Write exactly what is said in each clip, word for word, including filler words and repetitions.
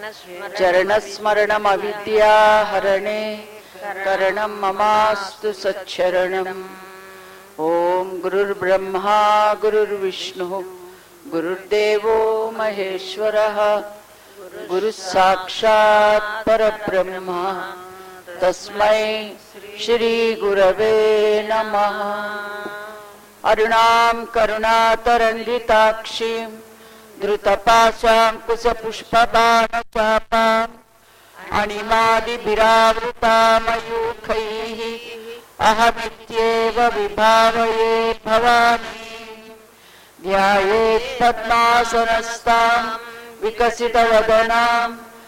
चरणस्मरणमविद्याहरणे करणं ममास्तु सच्छरणम्। ओम गुरुर्ब्रह्मा गुरुर्विष्णुः गुरुर्देवो महेश्वरः गुरुस्साक्षात् परब्रह्म तस्मै श्री गुरवे नमः। अरुणां करुणातरङ्गिताक्षीं धृतपाशाङ्कुशपुष्पबाणचापाम् अणिमादिभिरावृतामयूखैः अहमित्येव विभावये भवानी। ध्यायेत् पद्मासनस्तां विकसितवदनां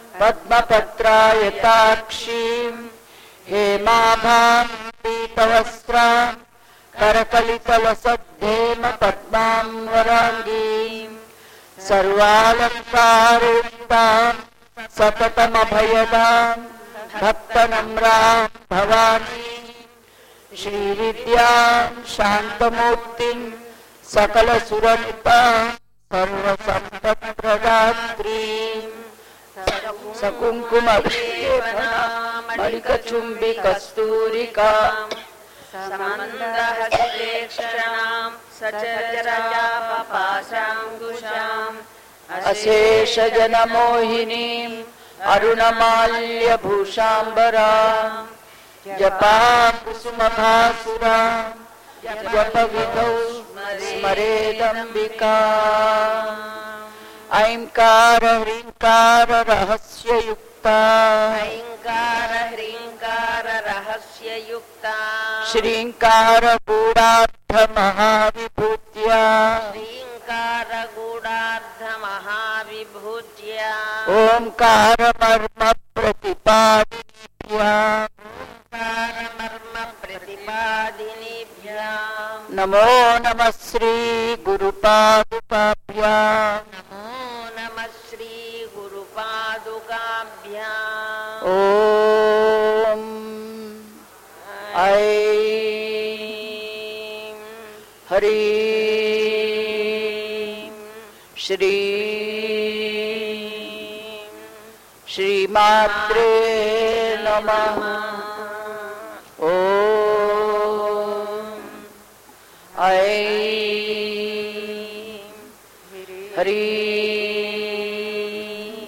पद्मपत्रायताक्षीं हेमाभां पीतवस्त्रां करकलितलसद्धेम पद्मांवराङ्गीं सर्वालङ्कारयुक्तां सततमभयदां भक्तनम्रां भवानी। श्रीविद्यां शान्तमूर्तिं सकलसुरनुतां सर्वसम्पत्प्रदात्रीं सकुङ्कुममणिकचुम्बिकस्तूरिकां समन्दहस्तेक्षणां सचरापाशाङ्कुशाम् अशेषजनमोहिनीं अरुणमाल्यभूषाम्बरां जपां कुसुमभासुरां जपविधौ स्मरेदम्बिकाम्। ऐंकार ह्रींकार रहस्ययुक्ता ऐंकार ह्रींकार रहस्ययुक्ता श्रींकार गूढार्थ महाविभूत्या श्रींकार गूढार्थ महाविभूत्या ओंकार मर्म प्रतिपादिनीभ्याम् ओंकार मर्म प्रतिपादिनीभ्याम् नमो नमः श्री गुरुपादुकाभ्याम् नमो नमः श्री गुरुपादुकाभ्याम्। ओम ऐं ह्रीं श्रीं श्रीमात्रे नमः। ओम ऐं ह्रीं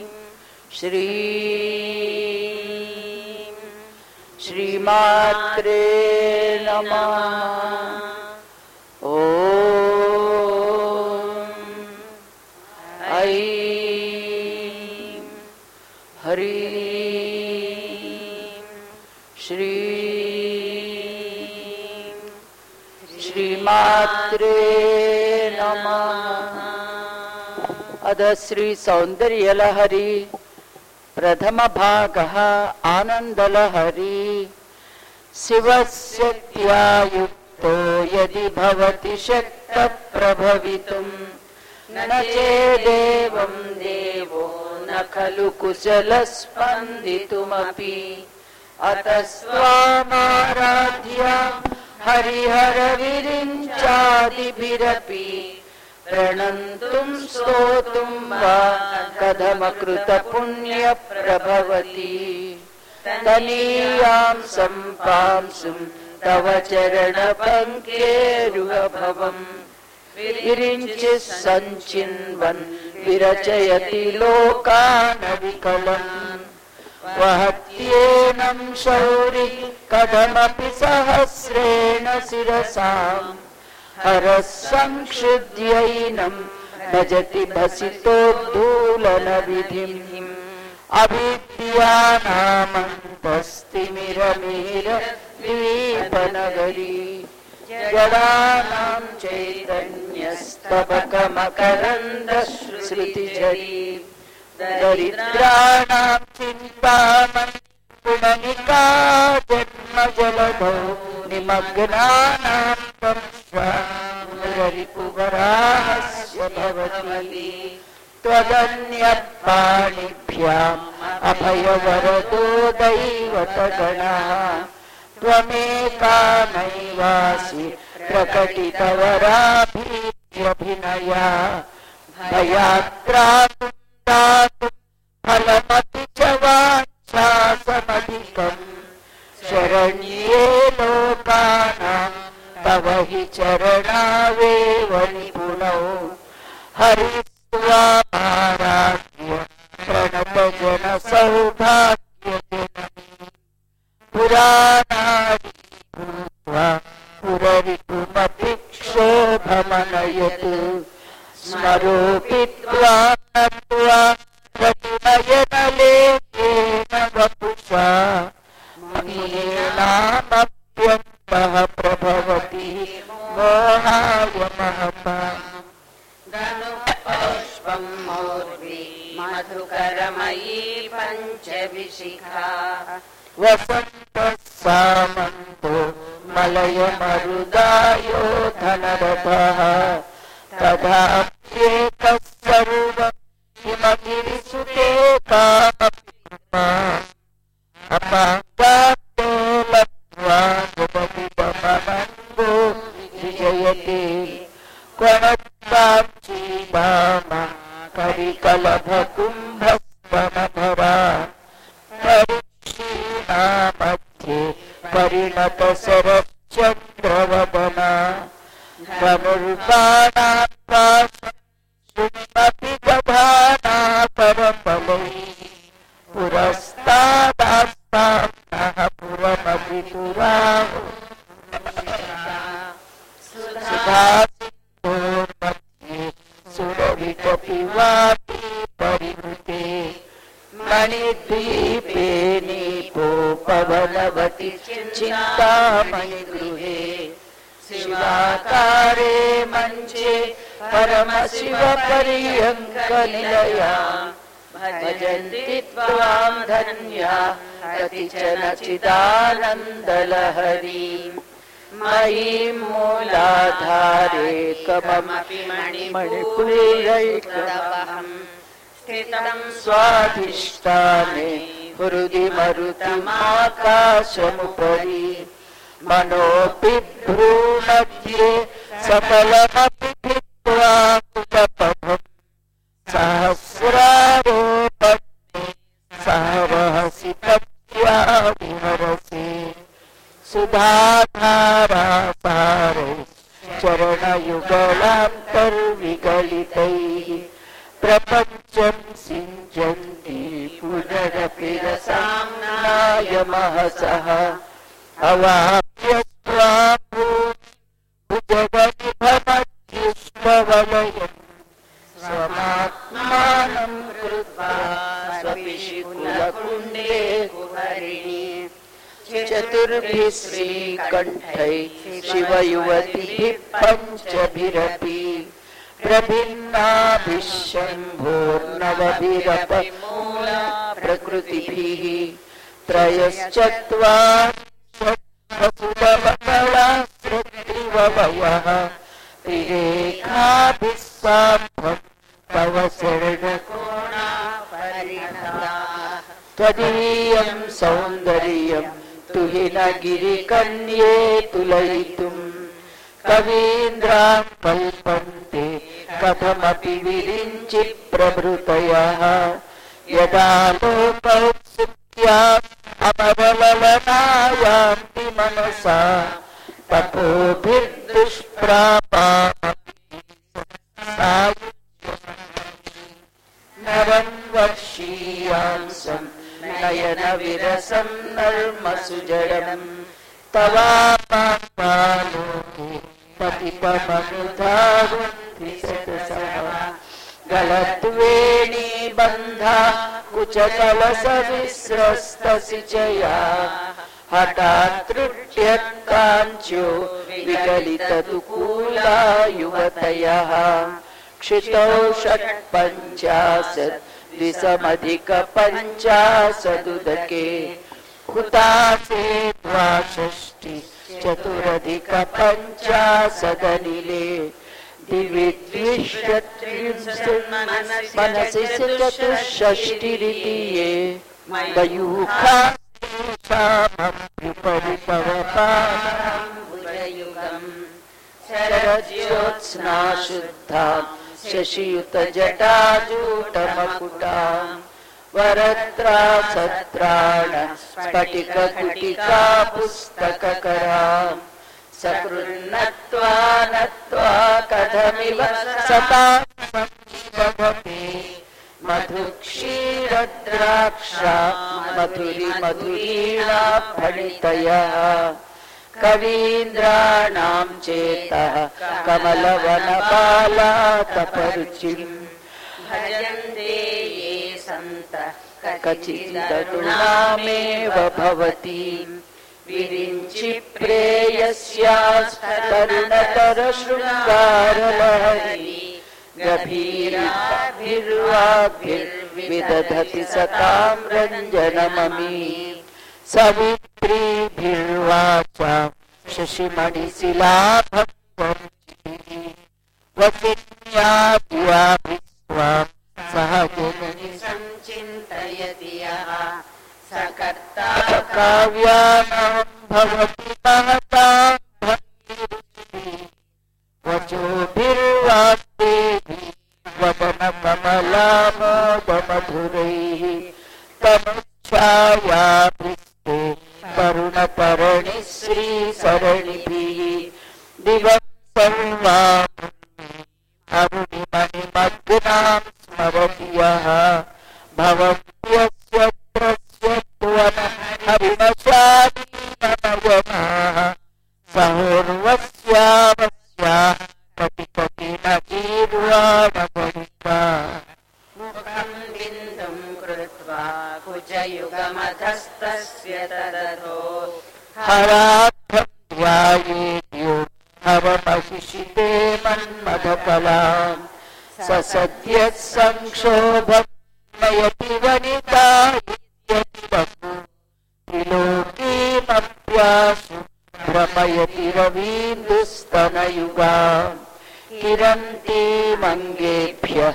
श्रीं श्रीमात्रे नमः। ओम ऐं ह्रीं श्रीं श्रीमात्रे नमः। अद श्री सौंदर्यलहरी प्रथम भागः आनंदलहरी। शिवस्यत्यायुक्तो यदि भवति शक्तः प्रभवितुं न चेदेवं देवो न खलु कुशलः स्पन्दितुमपि। अतस्त्वामाराध्या हरिहरविरिञ्चादिभिरपि प्रणन्तुं स्तोतुं वा कथमकृतपुण्यप्रभवति। तनीयां सम्पांसुं तव चरणपङ्केरुहभवम् विरिञ्चि सञ्चिन्वन् विरचयति लोकानविकलम्। वहत्येनं शौरि कथमपि सहस्रेण शिरसाम् हरसंक्षुद्यैनं भजति भसितोद्धूलनविधिम्। अविद्यानामन्तस्तिमिरमिहिर दीपनगरी जडानां चैतन्यस्तबकमकरन्दश्रुतिझरी दरिद्राणां चिन्तामणि पुननिका जन्मजलधौ निमग्नानां त्वं भवति। त्वदन्यपाणिभ्याम् अभयवरदो दैवतगणः त्वमेका नैवासि प्रकटितवराभिरभिनया भयात्रातु ఫలమపి చ వాంఛాసమధికం శరణ్యే లోకానాం తవ హి చరణావేవ నిపుణౌ హరిస్వారాధ్య ప్రణత జన సౌభాగ్య పురాణాది భూత్వా పురరిపుమపి క్షోభమనయతు స్మరోపిత్వా నత్వా ప్రతినయనలేకేన వపుషా మహేనామప్యంతః ప్రభవతి మోహాయ మహపా పుష్పం మౌర్వి మధుకరమయీ పంచవిశిఖా వసంతః సామంతో మలయమరుదాయో ధనరథః తదాప్యేకः సర్వం హిమగిరిసుతే కామపిమా అపాంగాతో లబ్ధ్వా జగదిదమనందో విజయతే క్వణత్వాంచీభామ కరికలభకుంభస్వనభరా పరిక్షీణా మధ్యే పరిణత శరశ్చంద్రవదనా ధనుర్బాణాన్వాసమపి దధానా పరపలైః పురస్తాదాస్తానః పురమభిపురాహు సుధాసింధోర్मध्ये సురవికపివాపి పరివృతే మణిద్వీపే నీపో పవనవతి చింతామణి గృహే శివాకారే మంచే పరమశివ పర్యంక నిలయా భజంతి త్వాం ధన్యా కతిచన చిదానందలహరీ మయీం మూలాధారే కమపి మణిపురైకదవహం స్థితం స్వాధిష్టానే హృది మరుతమాకాశముపరి మనోపి భ్రూమధ్యే సఫలమపి భిత్వా కులపభం సహస్రారోపత్తే సహవహసి పత్యా విహరసి సుధాధారాసారై చరణయుగలాంతర్విగలితైః ప్రపంచం సించంతి పునరపి రసామ్నాయ మహసః అవాప్య త్వాం భుజగనిభమధ్యుష్పవలయం స్వమాత్మానం కృత్వా స్వపిశికులకుండే కుహరిణి చతుర్భిః శ్రీకంఠైః శివయువతిభిః పంచభిరపి ప్రభిన్నాభిః శంభోర్నవభిరపి మూలా ప్రకృతిభిః త్రయశ్చత్వారింశద్వసుదవకళాస్త్రివవయః త్రిరేఖాభిः సాంభం తవ శరణకోణా పరిణతాః త్వదీయం సౌందర్యం తుహిన గిరికన్యే తులయితుం కవీంద్రాం కల్పంతే కథమపి విరించి ప్రభృతయః యదా లోకౌత్సుక్త్యా అమరలలనాయాంతి మనసా తపోభిర్దుష్ప్రాపామపి నరం వర్షీయాంసం నయన విరసం నర్మసుజడం తవాపాలోకే పతిపమనుధారుంతి శతసః గలద్వేణీ బంధా కుచకలస విస్రస్తసిచయా హఠాతృట్యకాంచ్యో విగలితదుకూలా యువతయః క్షితౌ షట్పంచాశత్ ద్విసమధిక పంచాశదుదకే హుతాసే ద్వాషష్టి చతురధిక పంచాశదనిలే దివి ద్విషత్రింశత్ మనసి చతుషష్టిరితి యే మయూఖామప్యుపరిపవపాంబుజయుగం శరజ్యోత్స్నా శుద్ధాం శశియుత జటాజూటమకుటాం वरत्रा सत्राण स्फटिक कुटिका पुस्तककराम् सकृन्नत्वा नत्वा कथमिव सतां संविदधते मधुक्षीरद्राक्षा मधुरि मधुरीणा फलितयः कवीन्द्राणां चेतः कमलवनबालातपरुचिम् भजन्ते ये सन्तः कचिदरुणामेव भवति विरिञ्चि प्रेयस्यास्तरुणतरशृङ्गारलहरी गभीराभिर्वाग्भिर्विदधति सतां रञ्जनममी सवित्रीभिर्वाचा शशिमणिशिलाभं वसिन्याभ्याभिस्वां सह जननि संचिन्तयति यः सकर्ता काव्यानां भवति महतां भक्तिरुचिः वचोभिर्वाक्यैः वदनकमलामोदमधुरैः तमुच्छायाभृस्ते करुणपर्णिः श्रीसरणिभिः दिवं सर्वाम् अरुणिमणिमग्नां स्मरति यः भवत्यस्य हरिमशाली नमयमाः सहोर्वस्यावस्या कटिकटिनजीर्वाणगणिका मुखं बिन्दुं कृत्वा कुजयुगमधस्तस्य तदधो हरार्थं ध्यायेद्यो हरमहिषिते मन्मथकलां स सद्यः संक्षोभं नयति वनिता त्रिलोकीमप्यासु भ्रमयति रवीन्दुस्तनयुगाम् किरन्तीमङ्गेभ्यः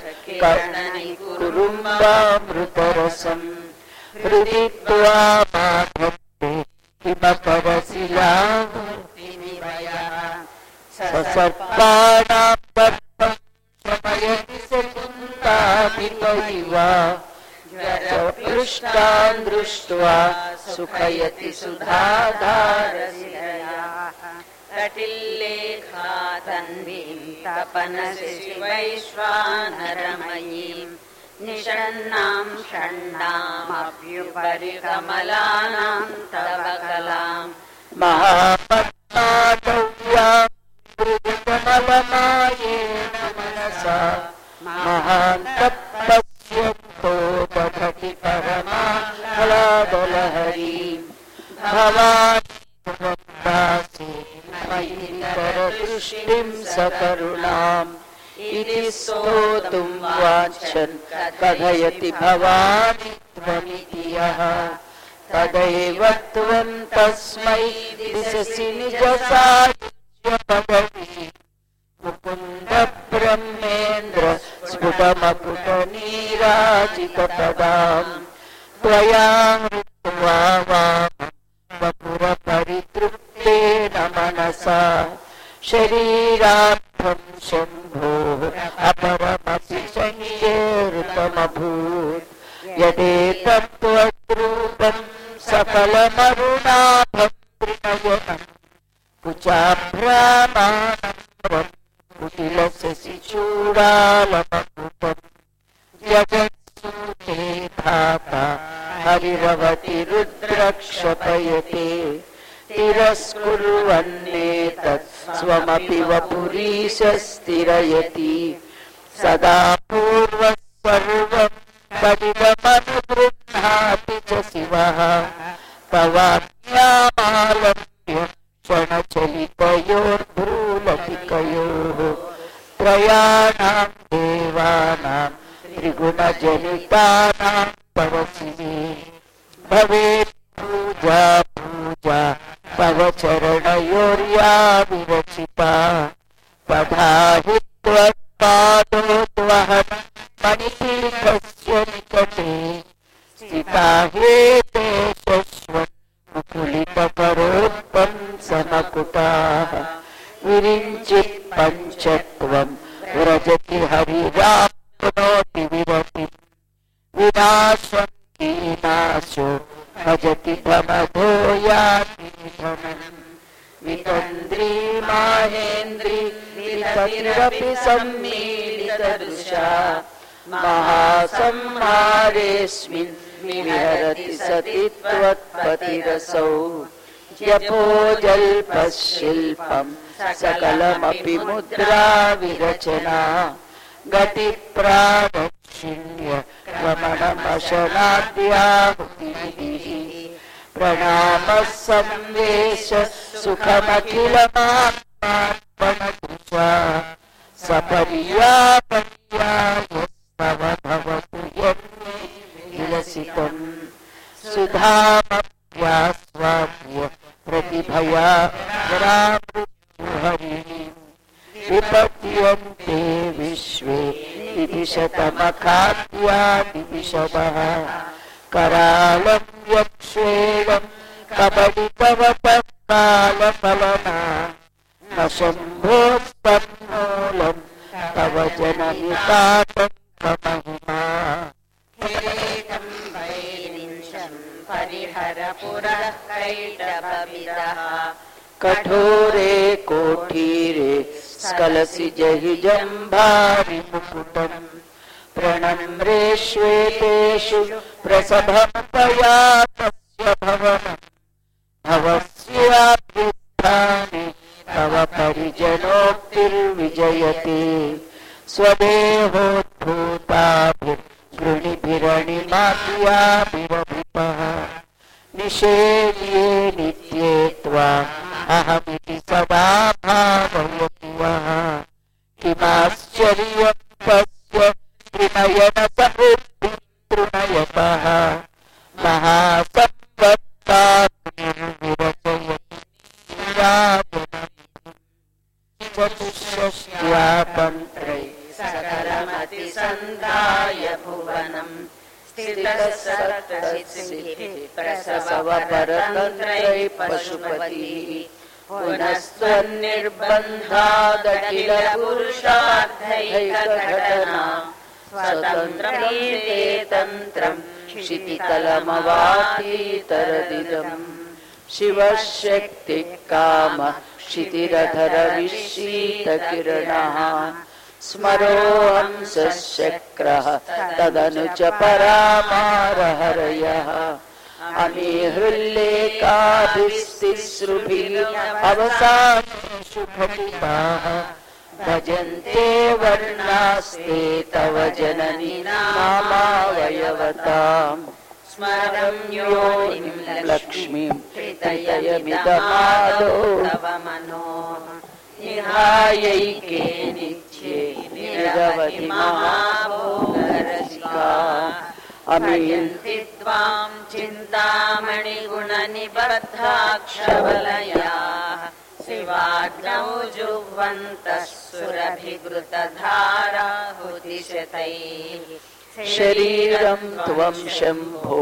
कुरुम्बामृतरसम् हृदि त्वा माधत्ते हिमकरशिलामूर्तिनिवयः ससर्पाणां गर्भं शमयति सकुन्ताभितैव ज्वरपृष्टान् दृष्ट्वा सुखयति सुधाधारशिलयाः कटिल्लेखा तन्वीं तपनसि शिवैश्वानरमयीं निषण्णां षण्णामप्युपरि कमलानां तव कलां महापद्माटव्यां मृदुकमलमायेन मनसा महान्तपश्यन्तो दधति परमाह्लादलहरीं भवानी वन्दासि मयितरदृष्टिं सकरुणाम् इति स्तोतुं वाञ्छन् कथयति भवानि त्वमिति यः तदैव त्वं तस्मै दिशसि निजसायुज्यपदवी मुकुन्द ब्रह्मेन्द्र स्फुटमकुटनीराजितपदाम् त्वया हृत्वा वामं वपुरपरितृप्तेन मनसा शरीरार्थं शम्भोः अपरमपि सङ्ख्येरुतमभूत् यदेतत्त्वद्रूपं सकलमरुणाभं त्रिनयनं कुचाभ्रामाणं कुटिलशशिचूडालमकुटं जगत्सूते धाता हरिरवति रुद्रक्षपयते तिरस्कुर्वन्नेतत् स्वमपि वपुरीशस्तिरयति सदा पूर्वः सर्वं तदिदमनुगृह्णाति च शिवः तवाज्ञामालम्ब्य क्षणचलितयोर्भ्रूलतिकयोः त्रयाणां देवानां त्रिगुणजनितानां परशिवे भवेत् पूजा पूजा तव चरणयोर्या विरचिता तथा हि त्वत्पादोद्वहन् मणिपीठस्य निकटे स्थिता ह्येते शश्वत् मुकुलितकरोत्पं समकुटाः विरिञ्चित् पञ्चत्वं व्रजति हरिराप्नोति विरतिम् विनाशम् नाशो भजति भमधो याति धनम् वितन्द्री माहेन्द्री विततिरपि सम्मीलितदृशा महासंहारेऽस्मिन् विहरति सति त्वत्पतिरसौ जपो जल्पशिल्पम् सकलमपि मुद्रा विरचना गतिप्रादक्षिण्य रमणमशनाद्याहुतिः प्रणामः संवेश सुखमखिलमात्मात्मनदृशा सपर्यापर्यायस्तव भवतु यन्मे विलसितम् सुधामप्यास्वाद्य प्रतिभया रामृत्युहरिः विपद्यन्ते विश्वे विदिशतमखाद्या विदिशवः करालं यक्षेणं कबलितवतः कालफलना न शम्भोस्तन्मूलं तव जनहितातं महिमा परिहर पुरः कैटभविदः कठोरे कोठीरे स्खलसि जहि जम्भारि मुकुटम् प्रणम्रे श्वेतेषु प्रसभमुपयातस्य भवनम् भवस्याभ्युत्थाने तव परिजनोक्तिर्विजयते स्वदेहोद्भूताभिर्गृणिभिरणिमात्याभिरभिपः निषेव्ये नित्ये त्वाम् अहमिति सदा भावयति वः किमाश्चर्यं तस्य त्रिनयनसमुद्धिं तृणयतः महासम्पत्ताग्निर्विरचयति चतुष्षष्ट्या तन्त्रै सकलमतिसन्धाय भुवनम् स्थितः सप्तसिद्धिः प्रसवपरतन्त्रै पशुपतिः पुनस्त्वन्निर्बन्धादखिल पुरुषार्थैकघटना स्वतन्त्रमीते तन्त्रम् क्षितितलमवातीतरदिदम् शिवशक्तिः कामः क्षितिरधर विश्रीतकिरणः स्मरोऽहं सशक्रः तदनु च परामारहरयः अमीहृल्लेकाभिस्तिसृभिः अवसानेषु घटिताः भजन्ते वर्णास्ते तव जननी नामावयवताम् स्मरं योनिं लक्ष्मीं हृदयमिदमादौ तव मनोः निहायैके नित्ये निरवधि महाभोगरसिका अमयन्ति त्वां चिन्तामणिगुणनिबद्धाक्षवलयाः शिवाग्नौ जुह्वन्तः सुरभिघृतधाराहुतिशतैः शरीरं त्वं शम्भो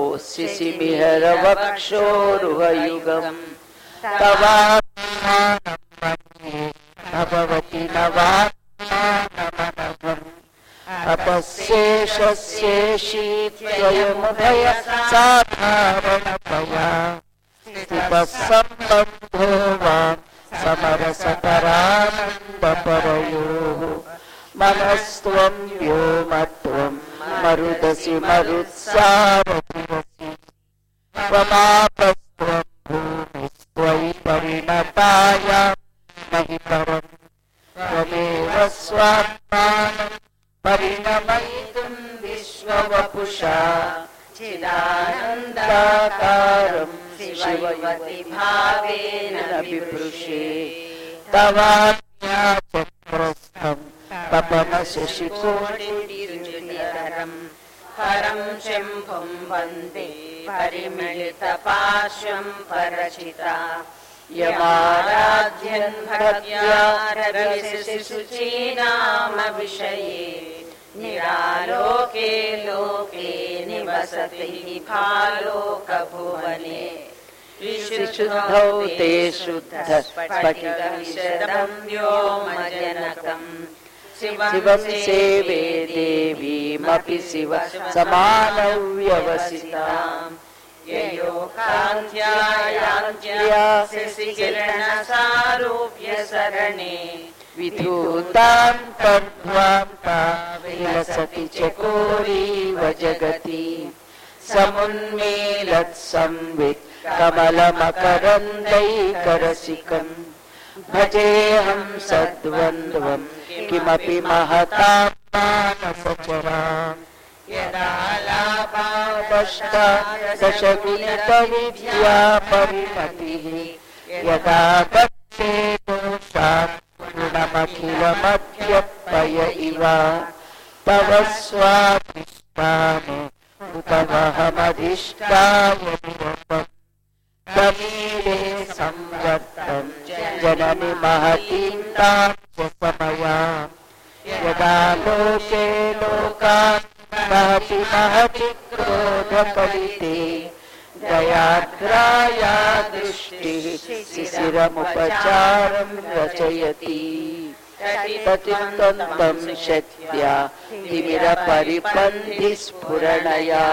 शिशिमिहरवक्षोरुहयुगम् तवात्मानं मन्ये भगवति नवात्मानमनघम् अपस्येषस्येषीत्वयमुभय साधारणतया स्थितः सम्बन्धो वां समरसपरानन्दपरयोः मनस्त्वं व्योमत्वं मरुदसि मरुत्सावपुरसि त्वमापस्त्वं भूमिस्त्वयि परिणतायां महितरम् त्वमेव स्वात्मानं परिणमयितुं विश्ववपुषा चिदानन्दाकारं शिवयति भावेन बिभृषे तवाज्ञाचक्रस्थं तपनशशिकोटिरुचिरधरम् हरं शम्भुं वन्दे परिमिलितपार्श्वं परचिता यमाराध्यन् भक्त्या रविशिशुचीनाम विषये निरालोके लोके निवसति भालोकभुवने विशुद्धौ ते शुद्धः स्फटिकविशदं व्योमजनकम् शिवं सेवे देवीमपि शिव समानव्यवसिताम् ययोकान्त्यायान्त्यासिकिरणसारूप्य सरणे विधूतां तद्ध्वां विलसति चकोरीव जगति समुन्मीलत्संवित् कमलमकरन्दैकरसिकम् भजेऽहं सद्वन्द्वं किमपि महतां मानसचराम् यदा दशगुणितविद्या परिणतिः यदा दत्ते दोषात् गुणमखिलमध्यपय इव तव स्वाधिष्ठाने उतमहमधिष्ठाय निरतम् समीरे संवर्तम् जननि महतीं तां च समयाम् यदा लोके लोकान् महति महति क्रोधकलिते दयाद्राया दृष्टिः शिशिरमुपचारं रचयति ततितन्तं शक्त्या तिमिरपरिपन्थिस्फुरणया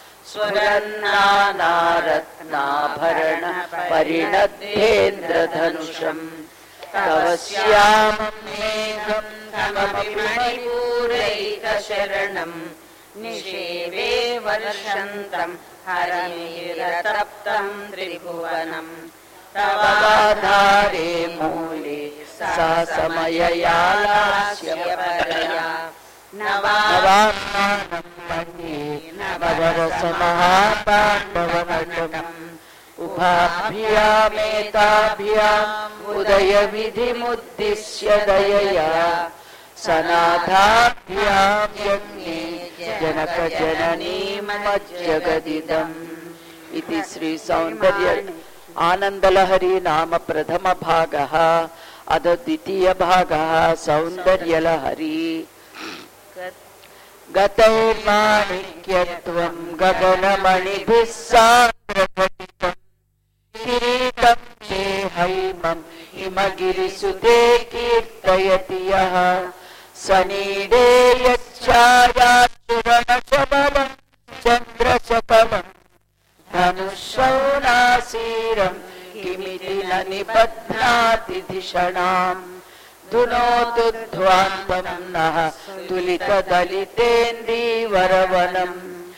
स्फुरन्नानारत्नाभरण परिणद्धेन्द्रधनुषम् तव श्यामं मेघं तमपि मणिपूरैकशरणम् निषेवे वर्षन्तं हरमिरतप्तं त्रिभुवनम् तव आधारे मूले सहसमययालास्य परया नवात्मानं मन्ये नवरसमहापाण्डवनटम् उभाभ्यामेताभ्याम् उदयविधिमुद्दिश्य दयया सनाथाभ्यां यज्ञे जनकजननीमज्जगदिदम् इति श्री सौन्दर्य आनन्दलहरी नाम प्रथम भागः। अध द्वितीय भागः सौन्दर्यलहरी। गतैर्माणिक्यत्वं गगनमणिभिः सान्द्रघटितं किरीटं ते हैमं हिमगिरिसुते कीर्तयति यः सनीडे यच्छायाचूरणशबलं चन्द्रशकलं धनुषौनासीरं किमिति न निबध्नाति धिषणाम् धुनोतु ध्वान्तं नः तुलितदलितेन्दीवरवनं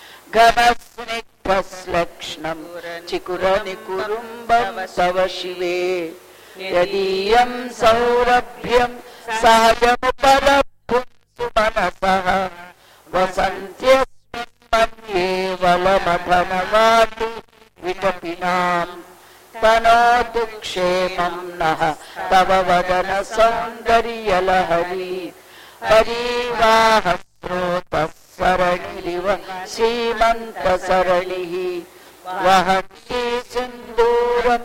घनस्निग्धश्लक्ष्णं चिकुरनिकुरुम्बं तव शिवे यदीयं सौरभ्यं सहजमुपलब्धुं सुमनसः वसन्त्यस्मिन् मन्ये वलमधनवाति विटपिनाम् तनोतु क्षेमं नः तव वदन सौन्दर्यलहरी परिवाहस्रोतः सरणिरिव सीमन्तसरणिः वहन्ति सिन्दूरं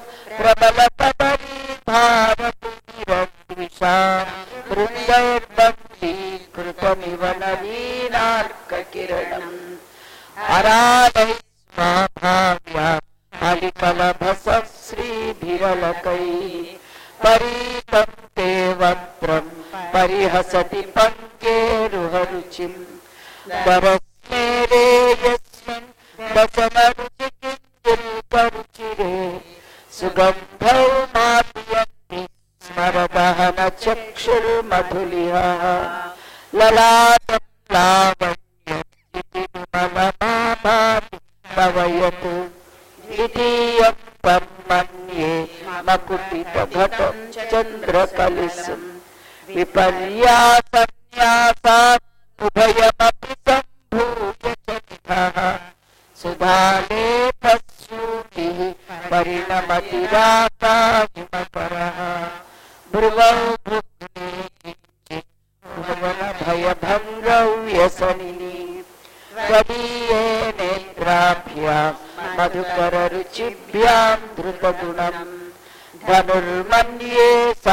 प्रबलकबरीभारतुमिरद्विषां वृन्दैर्बद्धीकृतमिव नवीनार्ककिरणम् अरालैः स्वाभाव्या हरिकलभसः श्रीभिरलकैः परीतं ते वक्त्रं परिहसति पङ्केरुहरुचिम् दरस्मेरे यस्मिन् दशमरुचिकिञ्चिल्करुचिरे सुगन्धौ मातयन्ति स्मरदहनचक्षुर्मधुलिहः ललाटं लावण्यमलमाभाति तव यत् द्वितीयं तन्मन्ये मकुपितघटं चन्द्रकलिशं विपर्यासन्यासात् उभयमपि सम्भूय चरितः सुधालेपस्यूतिः परिणमतिराकाहिमकरः भ्रुवौ भुग्ने किञ्चित् भुवनभयभङ्गौ व्यसनिनि त्वदीये नेत्राभ्यां मधुकररुचिभ्यां धृतगुणम् धनुर्मन्ये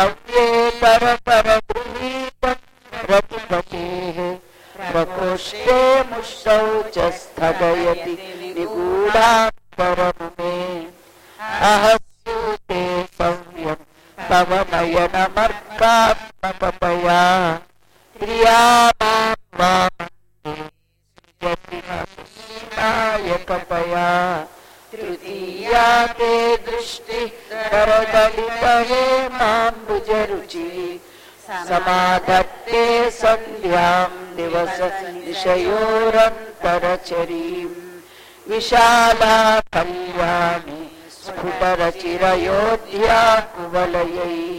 सव्येतरपरगृहीतं रतिपतेः प्रकोष्ठे मुष्टौ च स्थगयति निगूढान्तरमुमे अहस्यूते सव्यं तव नयनमर्कात्मकपया ప్రియా మాం వామంతే సృజతి నాయకపయా తృతీయా తే దృష్టి కరదలిత హేమాంబుజరుచి సమాధత్తే సంధ్యాం దివస దిశయోరంతరచరీం విశాలా కళ్యాణి స్ఫుటరచిరయోధ్యా కువలయైః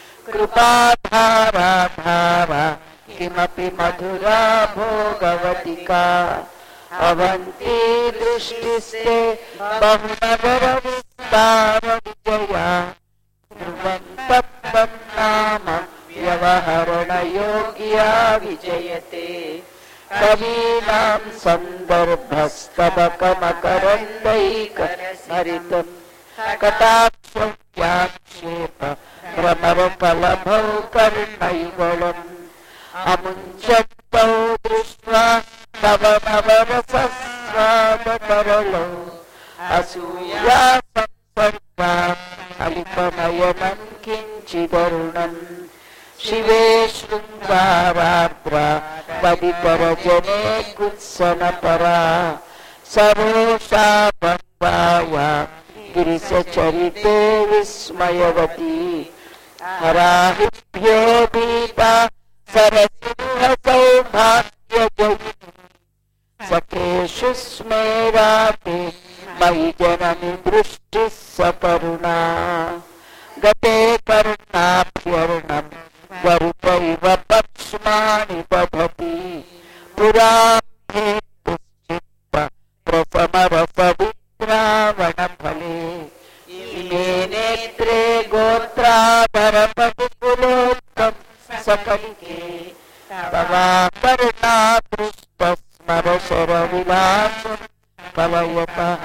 కృపాధారాధారా కిమపి మధురా భోగవతికా అవంతి దృష్టిస్తే బహునగర విస్తార విజయా ధ్రువంతం నామ వ్యవహరణ యోగ్యా విజయతే కవీనాం సందర్భస్తబకమకరందైక హరితం కటాక్షం వ్యాక్షేప భ్రమర ఫలభౌ కర్ణయుగళం అముంచత్తౌ దృష్ట్వా నవనవరసస్వాదతరళౌ అసూయా సంసర్గా అలిపనయనం కించిదరుణం శివే శృంగారాద్రా వదితరజనే కుత్సనపరా సరోషా బంగాయా గిరిశచరితే విస్మయవతి హరాహిభ్యో భీతా సరసింహ సౌభాగ్యజయిని సఖేషు స్మేరాతే మయి జనని దృష్టి సపరుణా గతే కర్ణాభ్యర్ణం వరుపైవ పక్ష్మాని పఠతి పురాంధేతుశ్చిత్త ప్రసమరసవిద్రావణ ఫలే ఇమే నేత్రే గోత్రాధరపతికులోత్తం సకలికే తవాకర్ణాదృష్టస్మరశర విలాసం కలయతః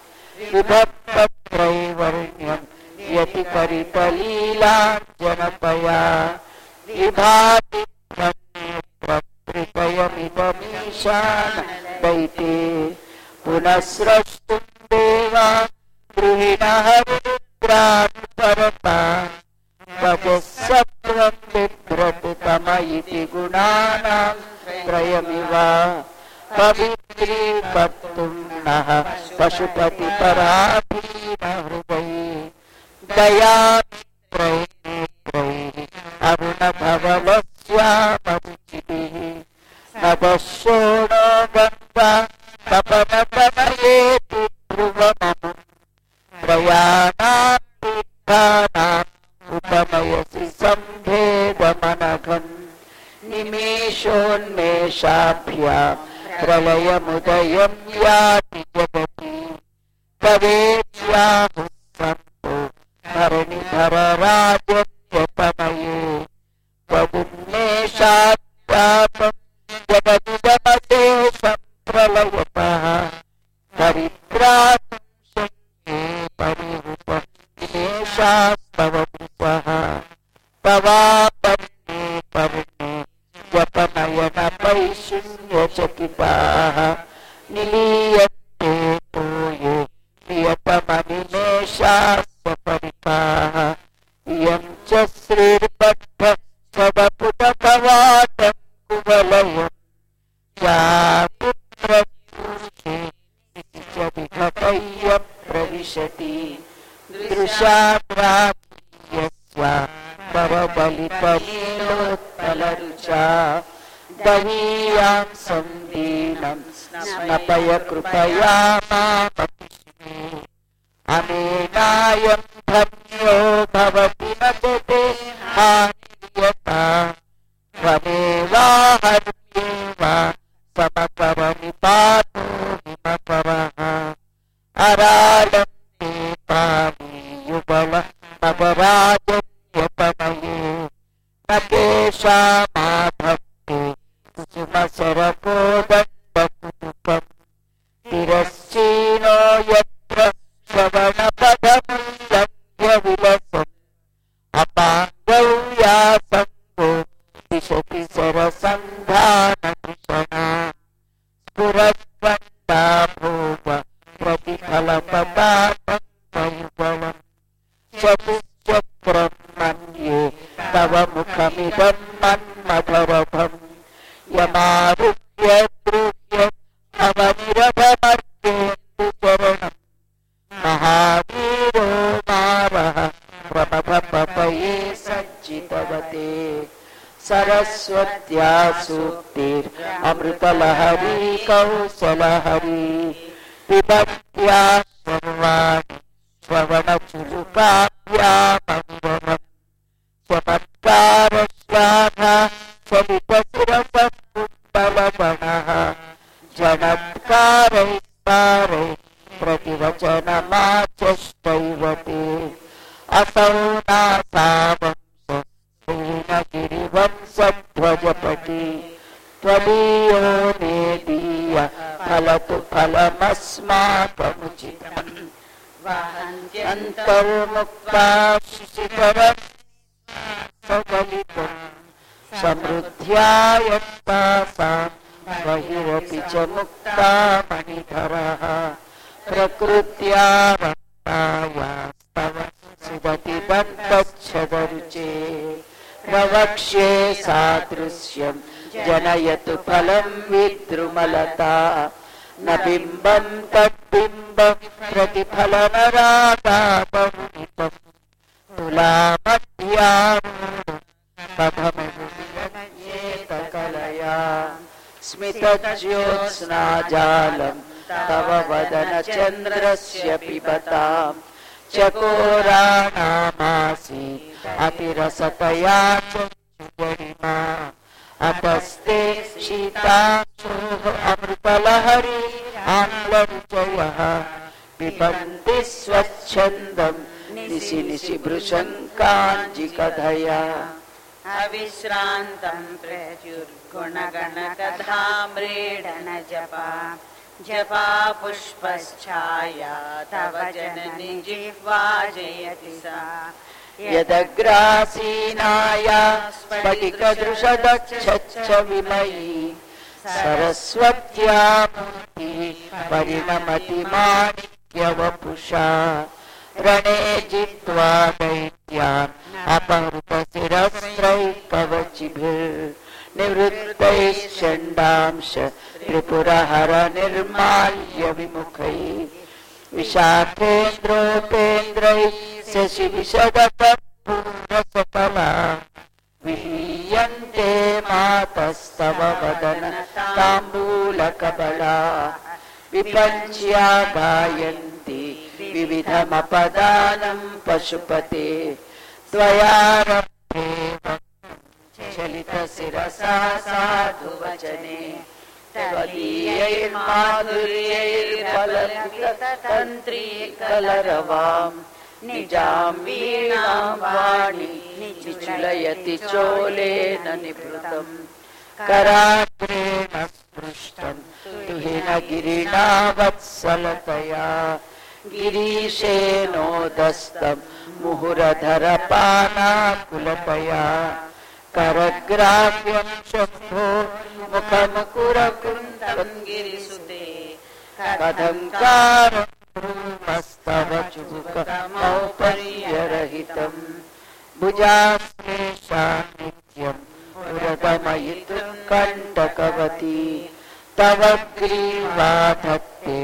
విభక్తత్రైవర్ణ్యం యతి పరితలీలాంజనపయా విభాతి ప్రత్రిపయమిదమీశాన దైతే పునఃస్రష్టుం దేవా గృహిణః రుద్రానుపరతా వజస్సత్వం బిభ్రతి తమ ఇతి గుణానాం త్రయమివ పవిత్రీకర్తుం నః పశుపతి పరాధీన హృదయే దయామిత్రైః అరుణ భవలస్యామరుచిభిః నభశోణో గంగా తపనతనయేతి ధ్రువమము ప్రయాణాం తీర్థానాం ఉపమయసి సంభేదమనఘం నిమేషోన్మేషాభ్యాం ప్రళయముదయం యాతి జగతి తవేత్యాహుః సంతో ధరణిధరరాజత్యతనయే తదున్మేషాత్యాపం జగదిదమశేషం ప్రళయతః పరిత్రాతుం శక్యే పరిహృత నిమేషాస్తవ వృషః తవాపర్ణే పర్ణే జపనయన పైశూన్యచకితాః నిలీయంతే తోయే ప్రియతమనిమేషాస్వపరితాః ఇయం చ శ్రీర్బద్ధ సవపుటపవాటం కువలయం యాపుత్రూషే ఇతి చ విఘటయ్యం ప్రవిశతి దృశాద్రాయస్వ పరబలిపమేలోత్పలరుచా దవీయాం సందీనం స్నపయ కృపయా మామపిష్మే అనేనాయం ధన్యో భవతి నతే హానియతా త్వమేవాహర్యేవా సమకరమి పాతో హిమకరః అరాళం తే పామి యుగల నవరాజన్యతనయే నకేషామాభక్తి కుసుమసరకోదండకుటుకం తిరశ్చీనో యత్ర శ్రవణపదముల్లంఘ్య విలసం అపాంగవ్యాసంగో దిశతి సరసంధానకృషణా స్ఫురస్వందా భూవ ప్రతిఫలపదాతం పరిబలం చతుశ్చక్రం మన్యే తవ ముఖమిదం మన్మథరథం महावीरो मारः प्रपपपये सज्जितवते सरस्वत्या सूक्तिर् अमृतलहरी कौसलहरी पिबत्या सर्वाणि श्रवणचुरुकाव्यामङ्गमम् चमत्कारश्लाघा स्वविपशिरसत्कुण्डलवनः जनत्कारैस्तारै प्रतिवचनमाचष्टैव ते असौ नासावंसगिरिवंशध्वजपति त्वदीयो नेदीय फलतु फलमस्माकमुचितम् अन्तर्मुक्ता शिशिखरम् सफलितम् समृद्ध्यायत्तासाम् बहिरपि च मुक्ता मणिधरः प्रकृत्या रक्तायास्तव सुदति दन्तच्छदरुचे प्रवक्ष्ये सादृश्यम् जनयतु फलम् विद्रुमलता न बिम्बम् तद्बिम्बम् प्रतिफलनरागापमुदितम् तुलामध्यारूढम् कथमनुयेतकलया स्मितज्योत्स्नाजालम् तव वदनचन्द्रस्य पिबताम् चकोराणामासि अतिरसतया चक्षुगरिमा अतस्ते शीतांशोः अमृतलहरी आम्लरुचयः पिबन्ति स्वच्छन्दम् निशि निशि भृशङ्काञ्जिकधया अविश्रान्तं प्रत्युर्गुणगणकथाम्रेडन जपा जपा पुष्पश्छाया तव जननि जिह्वा जयति सा यदग्रासीनाया स्फटिकदृशदच्छच्छ विमयी सरस्वत्या मूर्तिः परिणमति माणिक्यवपुषा रणे जित्वा दैत्यान् अपहृतशिरस्त्रैः कवचिभिर्निवृत्तैः षण्डांश त्रिपुरहर निर्माल्य विमुखैः विशाखेन्द्रोपेन्द्रैः शशिविशदकर्पूरसफला विहीयन्ते मातस्तव वदन ताम्बूलकबला विपञ्च्या गायन्ति विविधमपदानं पशुपते त्वयारब्धे चलितशिरसा साधुवचने त्वदीयैर्माधुर्यैर्फलतन्त्रीकलरवां निजां वीणां वाणी निचुलयति चोलेन निभृतम् कराग्रेण स्पृष्टं तुहिनगिरिणा वत्सलतया गिरीशेनोदस्तं मुहुरधरपानाकुलतया करग्राह्यं शम्भो मुखमुकुरकुन्दं गिरिसुते कथङ्कारं भ्रूमस्तव चुबुकमौपर्यरहितम् भुजाश्लेषा नित्यं पुरदमयितुं कण्टकवती तव ग्रीवा धत्ते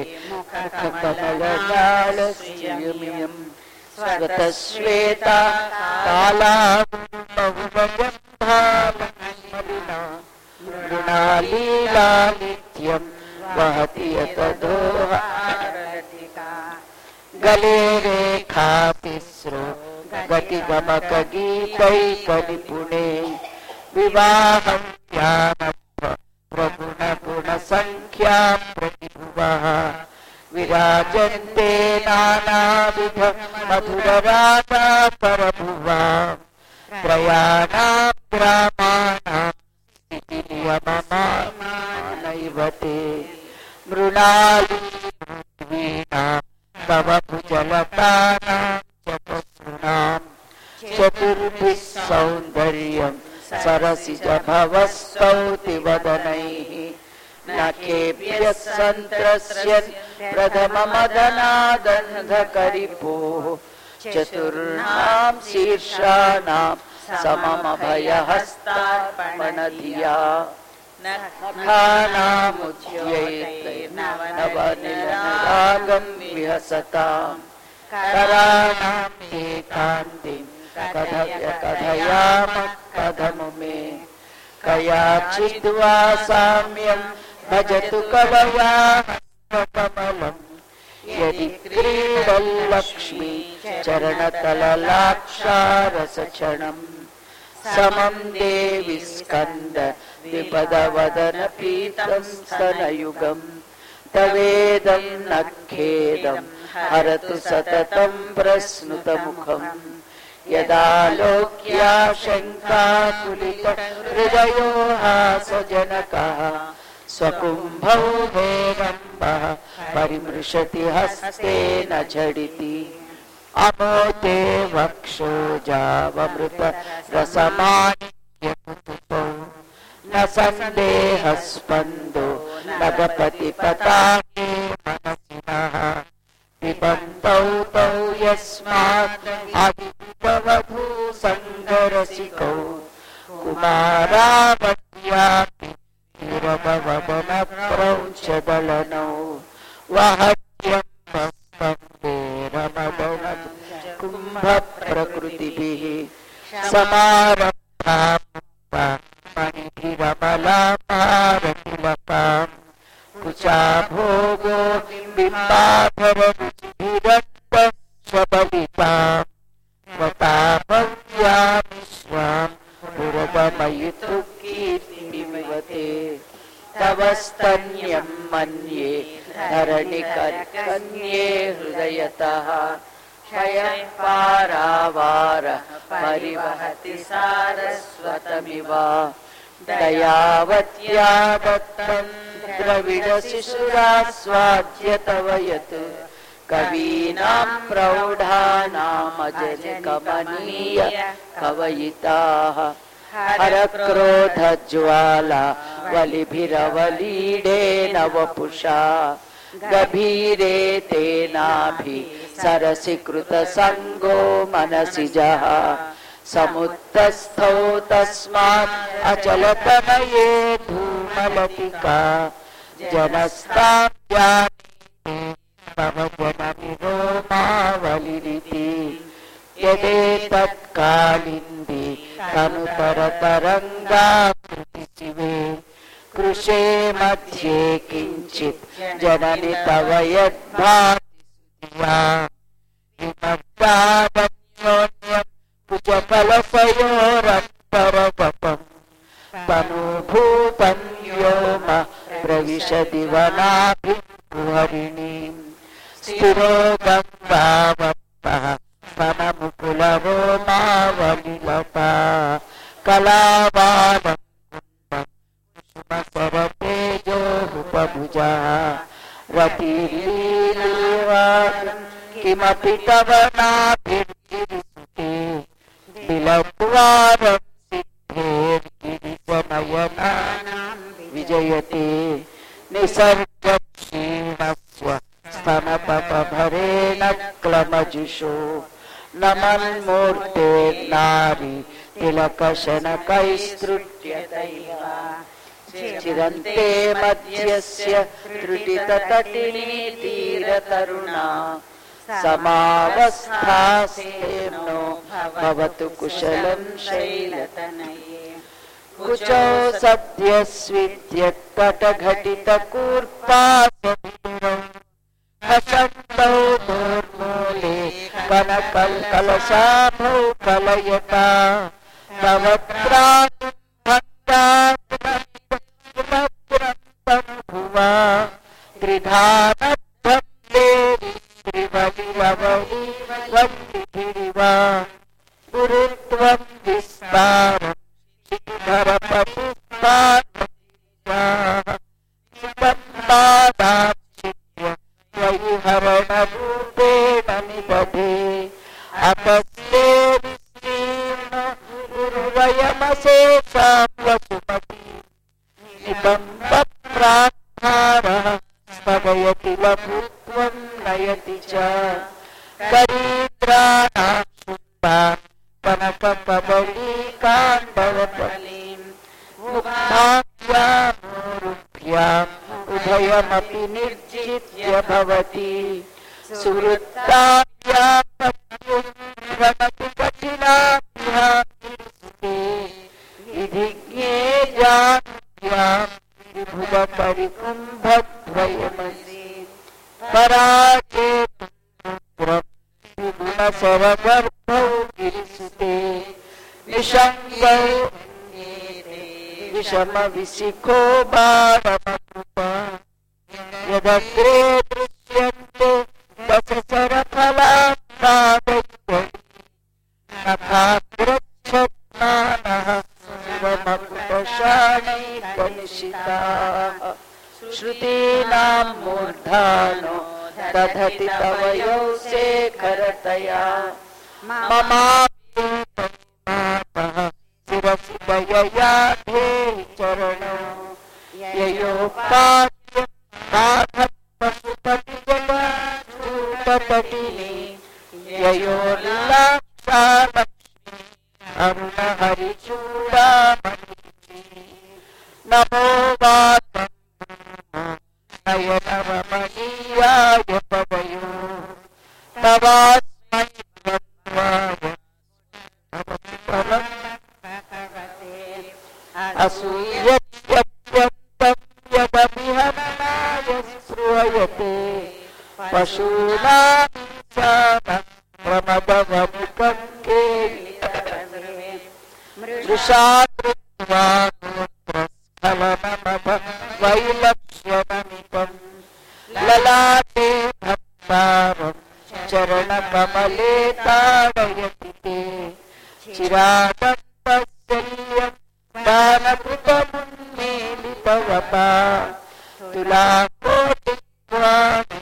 मुखकमलजालस्युमियम् स्वगतश्वेता कालाबहुभयम्भावमलिना मृणालीला नित्यं वहति यतदोहारलतिका गले रेखातिस्रो गतिगमकगीतैकनिपुणे विवाहं ध्यानत्व प्रगुणगुणसङ्ख्या प्रतिभुवः विराजन्ते नानाविध मधुररागा परभुवा त्रयाणां ग्रामाणां स्थितिनियममानैव ते मृणालीवीणां तव भुजलतानां चतुर्णां चतुर्भिः सौन्दर्यं सरसिजभवस्तौति वदनैः नखेभ्यः सन्त्रस्यन् प्रथममदनादन्धकरिपोः चतुर्णां शीर्षाणां सममभयहस्तार्पणधिया नखानामुज्ज्यैर्नवनिरागं विहसताम् कराणां एकान्तिं कथय कथयामः कथमु मे कयाचिद्वा साम्यं भजतु कवयाः कमलम् यदि क्रीडल्लक्ष्मी चरणतललाक्षारसक्षणम् समं देवि स्कन्द विपदवदन पीतं स्तनयुगम् तवेदं न खेदं हरतु सततं प्रस्नुतमुखम् यदालोक्याशङ्काकुलित हृदयो हासजनकः स्वकुम्भौ हेरम्बः परिमृशति हस्तेन झटिति अमोते वक्षोजावमृत रसमानित्यकुतुपौ न सन्देहस्पन्दो नगपतिपताके मनसिनः पिबन्तौ तौ यस्मात् आदित्यवधू सङ्गरसिकौ कुमारावत्यापि निरभवनप्रौञ्चदलनौ वहत्यम्बस्कन्देरमदन कुम्भप्रकृतिभिः समारब्धा मणिभिरमलापारतिलपाम् कुचा भोगो बिम्बाधररुचिभिरन्त स्वबलिताम् स्वतापव्या विश्वाम् पुरवमयितु कीर्तिमिवते तव स्तन्यं मन्ये धरणिकन्ये हृदयतः क्षयः पारावार परिवहति सारस्वतमिव दयावत्या दत्तं द्रविडशिशुरास्वाद्य तव यत् कवीनां प्रौढानामजनिकमनीय कवयिताः हरक्रोधज्वाला वलिभिरवलीडेन वपुषा गभीरे तेनाभि सरसि कृतसङ्गो मनसिजः समुत्तस्थौ तस्मात् अचलतनये धूमलतिका जनस्तां जानीते मम जनमिरो मावलिरिति यदेतत्कालिन्दी तनुतरतरङ्गाकृतिशिवे कृशे मध्ये किञ्चित् जननि तव यद्भातिमद्दान्योन्यं कुचफलसयोरन्तरवपम् तनुभूतं व्योम प्रविशति वनाभिर्हरिणीम् स्थिरो गङ्गावप्पः स्तनमुकुलरो मावलिलता कलावानं कुसुमसरतेजो उपभुजः रतिलीलीवादं किमपि तव नाभिर्गिरिसुते बिलद्वारं सिद्धेर्गिरिशनयनानां विजयते निसर्गक्षीणस्व स्तनपपभरेण क्लमजुषो नमन्मूर्तेर्नारी तिलकशनकैस्तृट्यतैव चिरन्ते मध्यस्य त्रुटिततटिनी तीरतरुणा समावस्थास्तेनो भवतु कुशलं शैलतनये कुचौ सद्यस्विद्यत्कटघटितकूर्पासभिरौ हसन्तौ धूर्मूले कनकल्कलशाभौ कलयता तव प्राणिभक्तात्मभ्रं भुवा त्रिधानभ्रं देवि श्रीवलिरवलिवल्लिभिरिवा गुरुत्वं विस्तारं श्रीधरपपुस्तात्मजिह्वा हरणरूपेण निबधे अपस्ते विस्तीर्ण गुरुवयमशेषां वसुमती निबन्धप्रार्थारः स्थगयति लघुत्वं नयति च करीन्द्राणां शुद्धां कनकपबलीकाण्डवपलीं मुग्धाभ्यां उभयमपि निर्जित्य भवति सुहृत्ताभ्यां सरगर्भौ गिरिसुते निशङ्गौ विषमविशिखो बाणमकुप यदग्रे दृश्यन्ते दशसरफलान्तादयौ नखाग्रच्छन्नानः शिवमकुटशाणैकनिशिताः श्रुतीनां मूर्धानो दधति तवयौ शेखरतया ममापः शिरसि दयया धेहि चरणौ ययोपाद्य पशुपतिजटूटतटिनी ययोल्लाक्षालक्ष्मी अरुणहरिचूडामणि नमो वातं नयनरमणीयाय पवयो तवास्मै त्वत्वाय परम् असूयत्यत्यन्तं यदभिहनाय स्पृहयते पशूनां चानं प्रमदवमुखं केलितरवे मृषाकृत्वा गोत्रस्खलनमभ वैलक्ष्यममितम् ललाटे भक्तारं चरणकमले ताडयति ते चिरादन्तशल्यं दानकृतमुन्मीलितवता तुलाकोटित्वानि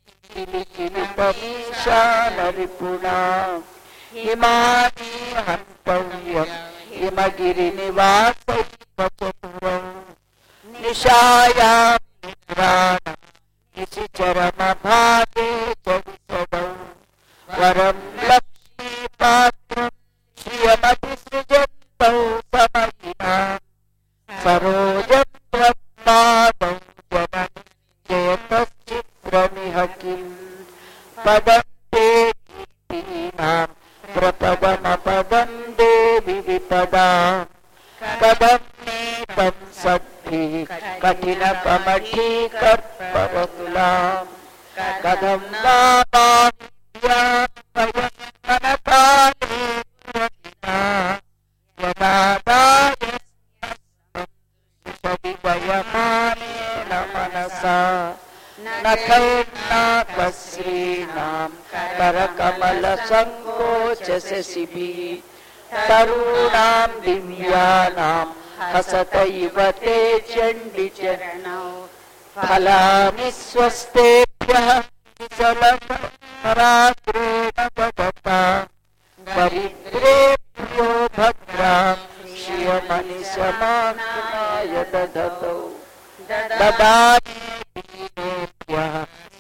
किलिकिलितमीशानरिपुणा इमानि हन्तव्यम् इमगिरिनिवासैकचतुरौ निशायां निद्राणं निशिचरमभागे च विशदौ वरं लक्ष्मीपात्रं श्रियमतिसृजन्तौ समयिना सरोजं त्वत्पादौ जननि जयतश्चित्रमिह किं पदं ते गीतीनां प्रपदमपदं देवि विपदां कदं नीतं सद्भिः कठिनकमठीकर्पवतुलां कथं नामाभियां वयं मनकाले पुरतिना यदा दायस्यस्तं वयमानेन मनसा नखैर्नाकश्रीणां करकमलसङ्कोचशशिभिः तरूणां दिव्यानां हसत इव ते चण्डिचरणौ फलानि स्वस्तेभ्यः विचलपराग्रेण ददता दरिद्रेभ्यो भद्रां श्रियमनिशमानाय दधतौ ददाति दीनेभ्यः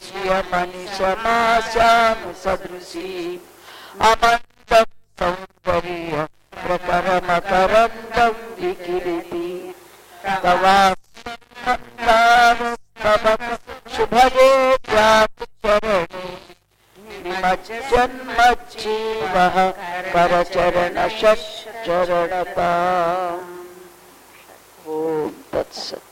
श्रियमनिशमाशानुसदृशीम् अमन्तं सौन्दर्य प्रकरमकरन्दं विकिरीति तवास्मन्तावस्तव शुभगे जातुचरणे निमज्जन्मज्जीवः परचरणशरणता। ॐ तत्सत्।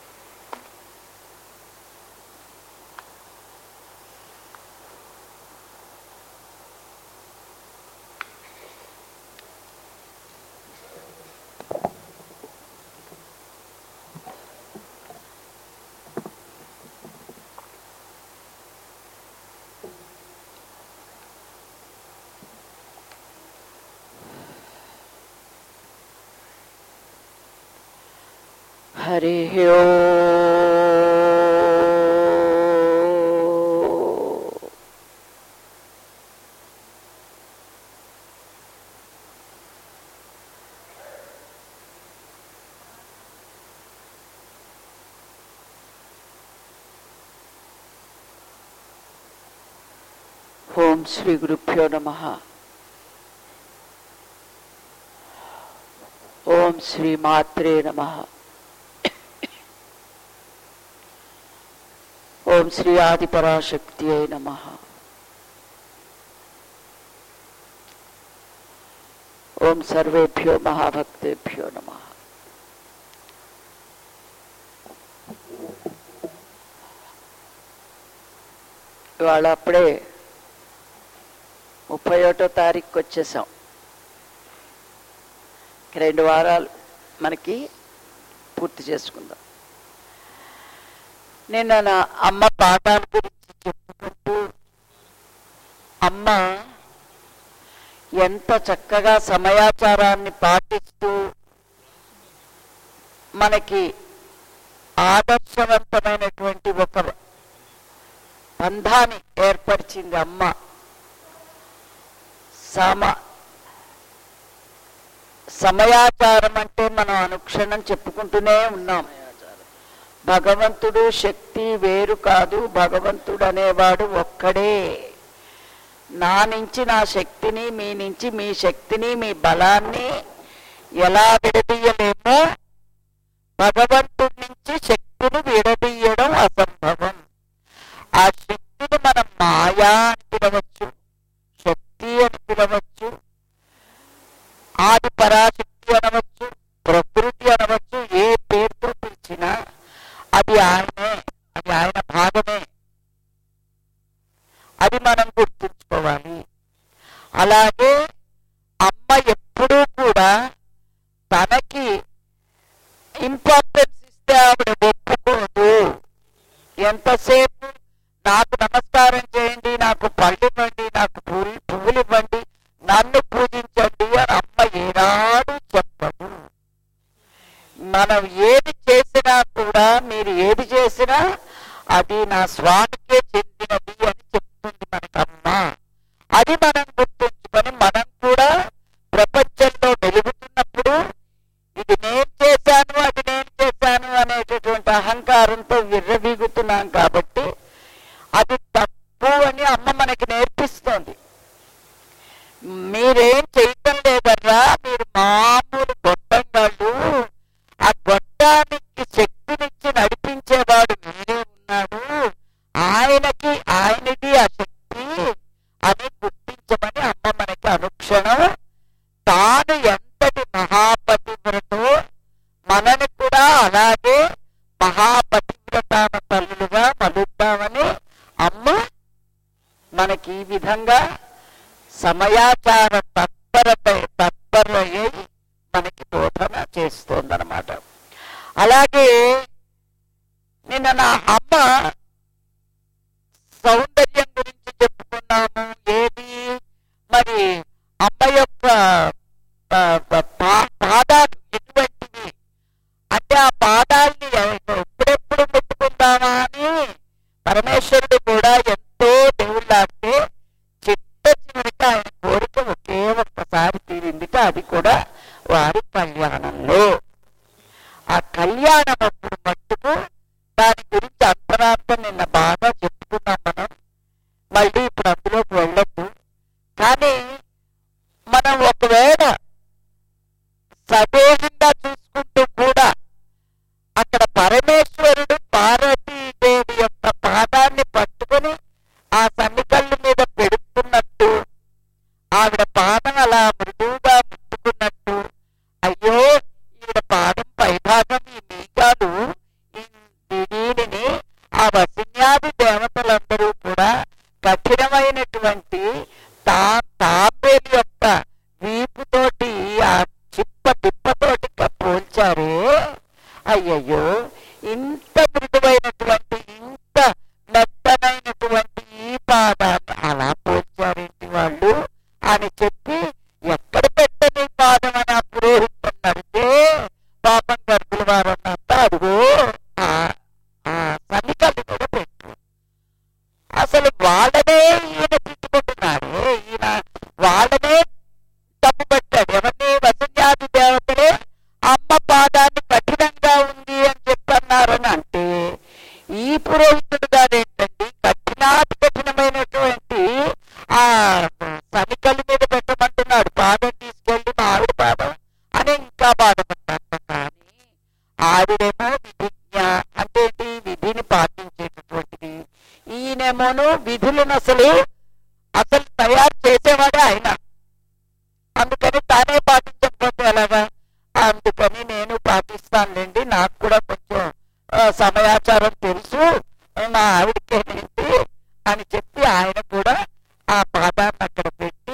हरिः ओम्। ओम श्री गुरुभ्यो नमः। ओम श्री मात्रे नमः। ओम श्री आदिपराशक्तिये नमः। ओम सर्वेभ्यो महाभक्तेभ्यो नमः। ఇవాళ అప్పుడే ముప్పై ఒకటో తారీఖుకి వచ్చేసాం. రెండు వారాలు మనకి పూర్తి చేసుకుందాం. నిన్న నా అమ్మ పాఠాల గురించి చెప్పుకుంటూ అమ్మ ఎంత చక్కగా సమయాచారాన్ని పాటిస్తూ మనకి ఆదర్శవంతమైనటువంటి ఒక బంధాన్ని ఏర్పరిచింది అమ్మ. సమ సమయాచారం అంటే మనం అనుక్షణం చెప్పుకుంటూనే ఉన్నాం. భగవంతుడు శక్తి వేరు కాదు, భగవంతుడు అనేవాడు ఒక్కడే. నా నుంచి నా శక్తిని, మీ నుంచి మీ శక్తిని, మీ బలాన్ని ఎలా విడదీయలేమో భగవంతుడి నుంచి శక్తిని విడదీయడం అసంభవం. ఆ శక్తిని మనం మాయా అని పిలవచ్చు, శక్తి అని పిలవచ్చు, ఆది పరాశక్తి అనవచ్చు, ప్రకృతి అనవచ్చు. ఏ పేరుతో పిలిచినా అది ఆయనే, అది ఆయన భాగమే. అది మనం గుర్తుంచుకోవాలి. అలాగే అమ్మ ఎప్పుడూ కూడా తనకి ఇంపార్టెన్స్ ఇస్తే ఆవిడ ఒప్పుకోదు. ఎంతసేపు నాకు నమస్కారం చేయండి, నాకు పళ్ళు ఇవ్వండి, నాకు పువ్వులు పువ్వులు ఇవ్వండి, నన్ను పూజించండి అని అమ్మ ఏనాడు చెప్పదు. మనం ఏది చేసినా కూడా, మీరు ఏది చేసినా అది నా స్వామికే చెందినది అని చెప్తుంది మనకమ్మ. అది మనం గుర్తుంచుకొని మనం కూడా ప్రపంచంలో వెలుగుతున్నప్పుడు ఇది నేను చేశాను, అది నేను చేశాను అనేటటువంటి అహంకారంతో విర్రవీగుతున్నాం. కాబట్టి అది తప్పు అని అమ్మ మనకి నేర్పిస్తోంది. మీరేం చేయటం లేదర్రా, మీరు మామూలు గొట్టం వాళ్ళు. ఆ గొట్టానికి శక్తినిచ్చి నడిపించేవాడు మీరే ఉన్నాడు, ఆయనకి ఆయనది ఆ శక్తి అని గుర్తించమని అమ్మ మనకి అనుక్షణం తాను ఎంతటి మహాపతివ్రతో మనని కూడా అలాగే మహాపతివ్రతాన తల్లులుగా మలుద్దామని అమ్మ మనకి ఈ విధంగా సమయాచార తత్పరత తత్పరయ్యి మనకి బోధన చేస్తోందన్నమాట. అలాగే నిన్న నా అమ్మ సౌందర్యం గురించి చెప్పుకున్నాము. ఏది మరి అమ్మ యొక్క పాదాలు ఎటువంటివి అంటే ఆ పాదాలని ఎప్పుడెప్పుడు ముట్టుకుందామా అని పరమేశ్వరుడు కూడా ఎంతో దేవుళ్ళాడితే చిట్ట చివరికి ఆయన కోరిక ఒకే ఒక్కసారి తీరిందిట. అది కూడా వారి కళ్యాణంలో. ఆ కళ్యాణం అప్పుడు మట్టుకు దాని గురించి అంతరార్థం నిన్న బాగా చెప్పుకున్నాం మనం. మళ్ళీ ఇప్పుడు అందులోకి వెళ్ళొద్దు. కానీ మనం ఒకవేళ సదేహంగా చూసుకుంటూ కూడా అక్కడ పరమేశ్వరుడు పార్వతీదేవి యొక్క పాదాన్ని పట్టుకుని ఆ సన్నికళ్ళ మీద పెడుతున్నట్టు, ఆవిడ పాదం అలా మృదువుగా ముట్టుకున్నట్టు, అయ్యో ఈవిడ పాదం పైభాగం ఈ మీగాలు దీనిని ఆ వసిన్యాది దేవతలందరూ కూడా కఠినమైనటువంటి తా తాంబేలు యొక్క వీపుతోటి ఆ చిప్ప తిప్పతోటి పోల్చారే. అయ్యయ్యో ఇంత మృదువైనటువంటి ఇంత మెత్తనైనటువంటి ఈ పాదాన్ని అలా పోల్చారేంటి వాళ్ళు అని చెప్పి ఎక్కడ పెట్టని పాదం అని ఆ పురోహితం నడితే పాపం గర్భుల వారన్నంత అడుగు ఆ సన్నికల్ని కూడా పెట్టు. అసలు వాళ్ళనే ఈయన తిట్టుకుంటున్నాడు, ఈయన వాళ్ళనే తప్పు పెట్టాడు. ఎవరిని? వసన్యాది దేవతలే అమ్మ పాదాన్ని కఠినంగా ఉంది అని చెప్పన్నారని అంటే ఈ పురోహితుడు గారేంటండి కఠినాతి కఠినమైనటువంటి ఆ సనికల మీద పెట్టమంటున్నాడు. పాదం తీసుకెళ్లి మా ఆవిడ పాదం అని ఇంకా బాధపడ్డాడు. కానీ ఆవిడేమో విధిజ్ఞ అంటే విధిని పాటించేటటువంటిది, ఈయనేమోను విధులను అసలు అసలు తయారు చేసేవాడే ఆయన. అందుకని తానే పాటించకపోతే ఎలాగా? అందుకని నేను పాటిస్తానులేండి, నాకు కూడా కొంచెం సమయాచారం తెలుసు, మా ఆవిడకేనేంటి అని చెప్పి ఆయన కూడా ఆ పాదాన్ని అక్కడ పెట్టి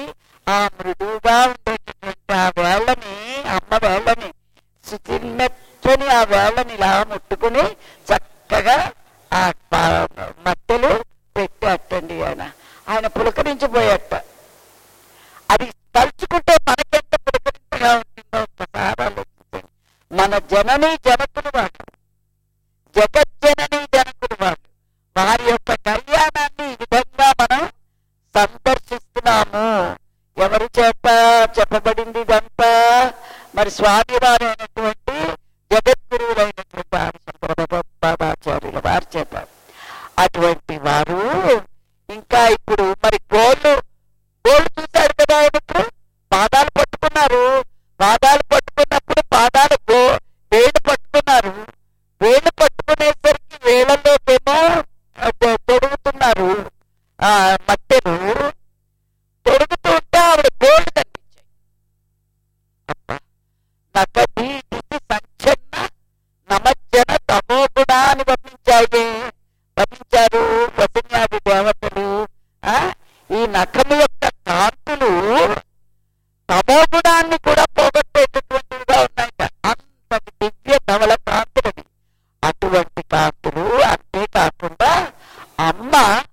పూజించిపోయేట. అది తలుచుకుంటే మనకెంత పులకరింతగా ఉంటుందో ఒక్కసారి ఆలోచించండి. మన జనని జనకులు వాళ్ళు, జగజ్జనని జనకులు వాళ్ళు, వారి యొక్క కళ్యాణాన్ని ఈ విధంగా మనం సందర్శిస్తున్నాము. ఎవరి చేత చెప్పబడింది ఇదంతా? మరి స్వామి వారైనటువంటి జగద్గురువులైనటువంటి ఆదిశంకర భగవత్పాదాచార్యుల వారి చేత. అటువంటి వారు ఇంకా ఇప్పుడు మరి గోళ్ళు గోళ్ళు చూశారు కదా ఆయన. ఇప్పుడు పాదాలు పట్టుకున్నారు. పాదాలు పట్టుకున్నప్పుడు పాదాలు గో వేళ్ళు పట్టుకున్నారు. వేళ్ళు పట్టుకునేసరికి వేళ్ళలోకేమో తొడుగుతున్నారు ఆ మట్టెలు. తొడుగుతూ ఉంటే ఆవిడ గోళ్ళు కనిపించాయి. అబ్బా నకది దిశి సంచన్న నమజ్జన తమో గుణ అని వర్ణించాయి వర్ణించారు వసన్యాది దేవతలు. ఆ ఈ నఖము యొక్క కాంతులు తమో గుణాన్ని కూడా పోగొట్టేటటువంటివిగా ఉన్నాయట. అంతటి దివ్య ధవల కాంతులవి. అటువంటి కాంతులు. అంతేకాకుండా అమ్మ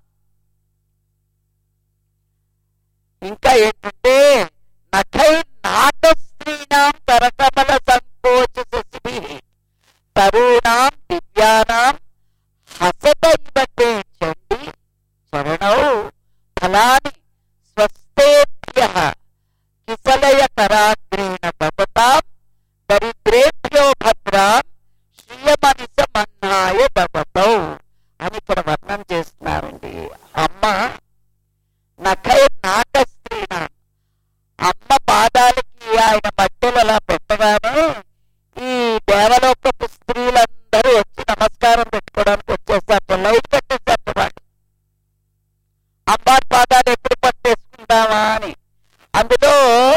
ఇంకా ఏంటంటే నఖై నాటస్త్రీణాం కరకమల సంకోచ శశి తరుణాం దివ్యానాం హసదైవతే చండి చరణౌ ఫలాని స్వస్థేభ్యః కిసలయ కరాగ్రేణ భవతాం దరిద్రేభ్యో భద్రాం శ్రియమనిస మన్నాయ భవతౌ అని ఇక్కడ వర్ణన చేస్తున్నారండి. అమ్మ నఖై నాటస్త్రీణ, అమ్మ పాదాలకి ఆయన మట్టెలు అలా పెట్టగానే ఈ దేవలోకపు స్త్రీలందరూ వచ్చి నమస్కారం పెట్టుకోవడానికి వచ్చేసారు. లైట్ కట్టేసారు వాళ్ళు. అమ్మారి పాదాలు ఎప్పుడు పట్టేసుకుంటామా అని. అందులో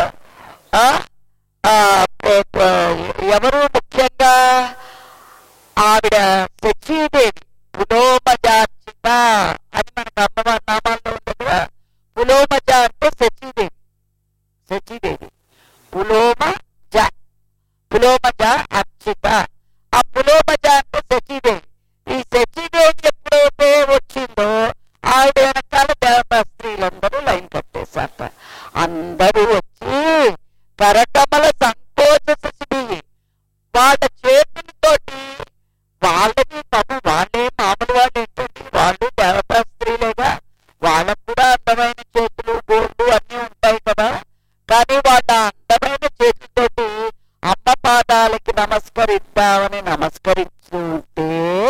ఎవరు ముఖ్యంగా ఆవిడ శచీదేవి పులోమజార్చిత అని మనకు అమ్మవారి నామాల్లో ఉంది కదా. పులోమజ అంటే శచీదేవి. శచీదేవి పులోమజ పులోమజ అర్చిత. ఆ పులోమజ అంటే శచీదేవి. ఈ శచీదేవి ఎప్పుడైతే వచ్చిందో ఆవిడ వెనకాల దేవతా స్త్రీలందరూ లైన్ కట్టేశారట. అందరూ వచ్చి కరకమల సంకోచ శశి వాళ్ళ చేతులతోటి, వాళ్ళని తమ వాళ్ళే మామూలు వాళ్ళు ఏంటండి, వాళ్ళు దేవతా స్త్రీలేగా, వాళ్ళకు కూడా అందమైన చేతులు గోళ్ళు అన్నీ ఉంటాయి కదా. కానీ వాళ్ళ అందమైన చేతులతోటి అమ్మ పాదాలకి నమస్కరిద్దామని నమస్కరిస్తూ ఉంటే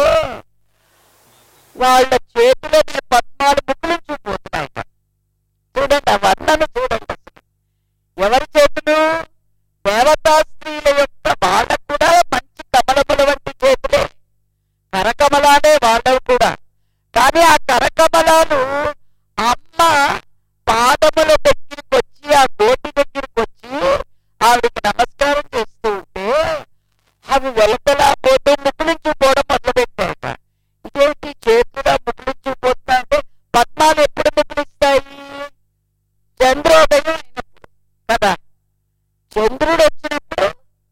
వాళ్ళ చేతులని పద్మాలు ముక్కులించిపోతున్నాయట. చూడండి ఆ వర్ణన చూడండి. అసలు ఎవరి చేతులు? దేవతా స్త్రీల యొక్క. వాళ్ళకు కూడా మంచి కమలముల వంటి చేతులే, కరకమలాలే వాళ్ళవి కూడా. కానీ ఆ కరకమలాలు అమ్మ పాదముల దగ్గరికి వచ్చి, ఆ గోటి దగ్గరికి వచ్చి ఆవిడకి నమస్కారం చేస్తూ ఉంటే అవి వెలకలా పోతూ ముక్కులించిపోవడం మొదలుపెట్టాయట. ఇదేంటి చేతులా ముక్కులించిపోతున్నా అంటే పద్మాలు ఎప్పుడు ముక్కులిస్తాయి? చంద్రోదయం అయినప్పుడు కదా. చంద్రుడు వచ్చినప్పుడు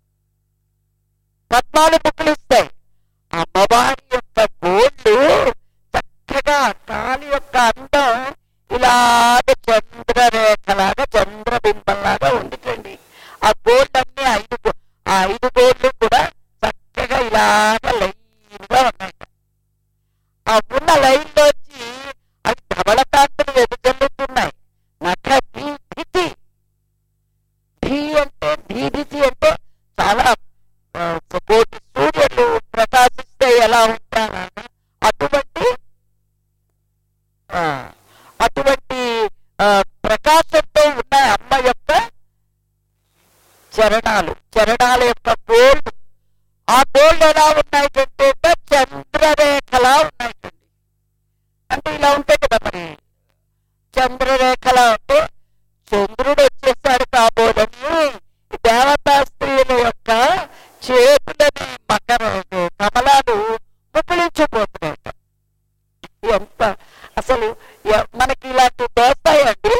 పద్మాలు ముక్కులిస్తాయి. అమ్మవారి యొక్క గోళ్ళు చక్కగా, కాలి యొక్క అందం ఇలాగ చంద్రరేఖలాగా చంద్రబింబంలాగా ఉండిపోయింది. ఆ గోళ్ళన్నీ ఐదు ఆ ఐదు గోళ్ళు కూడా చక్కగా ఇలాగ లైన్గా ఉన్నాయి. ఆ ఉన్న లైన్లోంచి అవి ధవళకాంతులు వెదజల్లుతున్నాయి. నఖ ధీధితి. ధీ అంటే ధీధితి అంటే చాలా కోటి సూర్యులు ప్రకాశిస్తే ఎలా ఉంటారా అటువంటి అటువంటి ప్రకాశంతో ఉన్న అమ్మ యొక్క చరణాలు, చరణాల యొక్క గోళ్ళు. ఆ గోళ్ళు ఎలా ఉన్నాయంటే చంద్రరేఖలా ఉన్నాయండి. అంటే ఇలా ఉంటాయి కదా. మరి చంద్రరేఖలా అంటే చంద్రుడు వచ్చేసాడు కాబోదని దేవతా స్త్రీల యొక్క చేతులని మకర కమలాలు ముకులించిపోతున్నాయట. ఎంత అసలు మనకి ఇలాంటి దోస్తాయండి?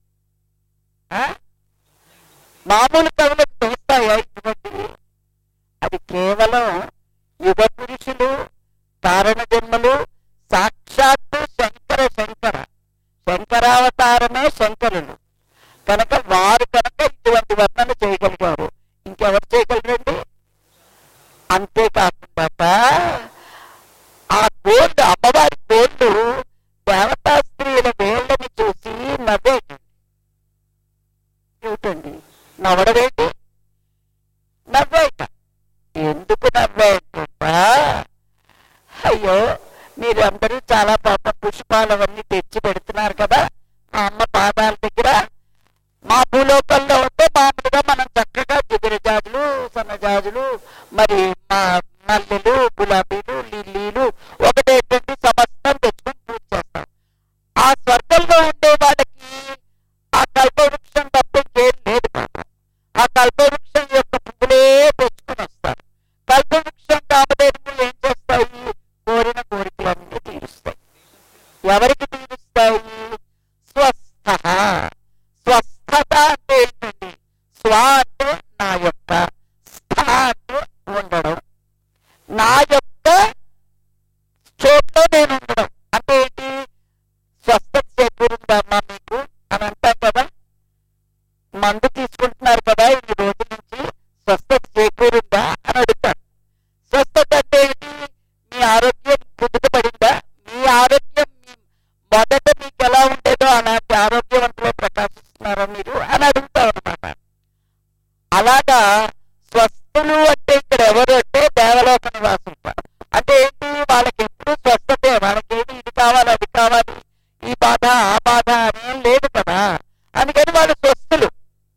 మామూలు కవులకు దోస్తాయా ఇటువంటివి? అది కేవలం యుగ పురుషులు, కారణ జన్మలు, సాక్షాత్తు శంకర శంకర శంకరావతారమే మాత్రమే శంకరులు కనుక వారు కనుక ఇటువంటి వర్ణన చేయగలిగారు. ఇంకెవరు చేయగలరండి? అంతేకాకుండా ఆ గోళ్ళు, అమ్మవారి గోళ్ళు దేవతా స్త్రీల వేళ్ళని చూసి నవ్వేటండి. ఏమిటండి నవ్వడమేంటి? నవ్వేట. ఎందుకు నవ్వేట? అయ్యో మీరందరూ చాలా పాప పుష్పాలు అవన్నీ తెచ్చి పెడుతున్నారు కదా మా అమ్మ పాదాల దగ్గర. మా భూలోకంలో ఉంటే మామూలుగా మనం చక్కగా జిగిరజాజులు, సన్నజాజులు, మరి మా మల్లెలు, గులాబీలు, లిల్లీలు ఒకటేంటంటే సమస్తం తెచ్చుకొని పూజ చేస్తాం. ఆ స్వర్గంలో ఉండే వాళ్ళకి ఆ కల్పవృక్షం తప్ప ఇంకేం లేదు పాప. ఆ కల్పవృక్షం యొక్క పువ్వులే తెచ్చుకొని వస్తారు. కల్పవృక్షం కామధేనులు ఏం చేస్తాయి? కోరిన కోరికలన్నీ తీరుస్తాయి. ఎవరికి తీరుస్తాయి? స్వస్థ. స్వస్థత అంటే ఏంటండి? స్వ అంటే నా యొక్క, స్థ అంటే ఉండడం, నా యొక్క చోట్లో నేను ఉండడం అంటే ఏంటి? స్వస్థత చేకూరిందమ్మా మీకు అని అంటాం కదా. మందు తీసుకుంటున్నారు కదా ఇన్ని రోజుల నుంచి, స్వస్థత చేకూరిందా అని అడుగుతారు. స్వస్థత అంటే ఏంటి? మీ ఆరోగ్యం కుదుటపడిందా? మీ ఆరోగ్యం మొదట మీకు ఎలా ఉండేదో అలాంటి ఆరోగ్యవంతులే ప్రకాశిస్తున్నారా మీరు అని అడుగుతాం అనమాట. అలాగా స్వస్థులు అంటే ఇక్కడ ఎవరు అంటే దేవలోక నివాసులు. అంటే ఏంటి? వాళ్ళకి ఎప్పుడు స్వస్థతే. వాళ్ళకేమి ఇది కావాలి అది కావాలి, ఈ బాధ ఆ బాధ అనేం లేదు కదా. అందుకని వాళ్ళు స్వస్థులు.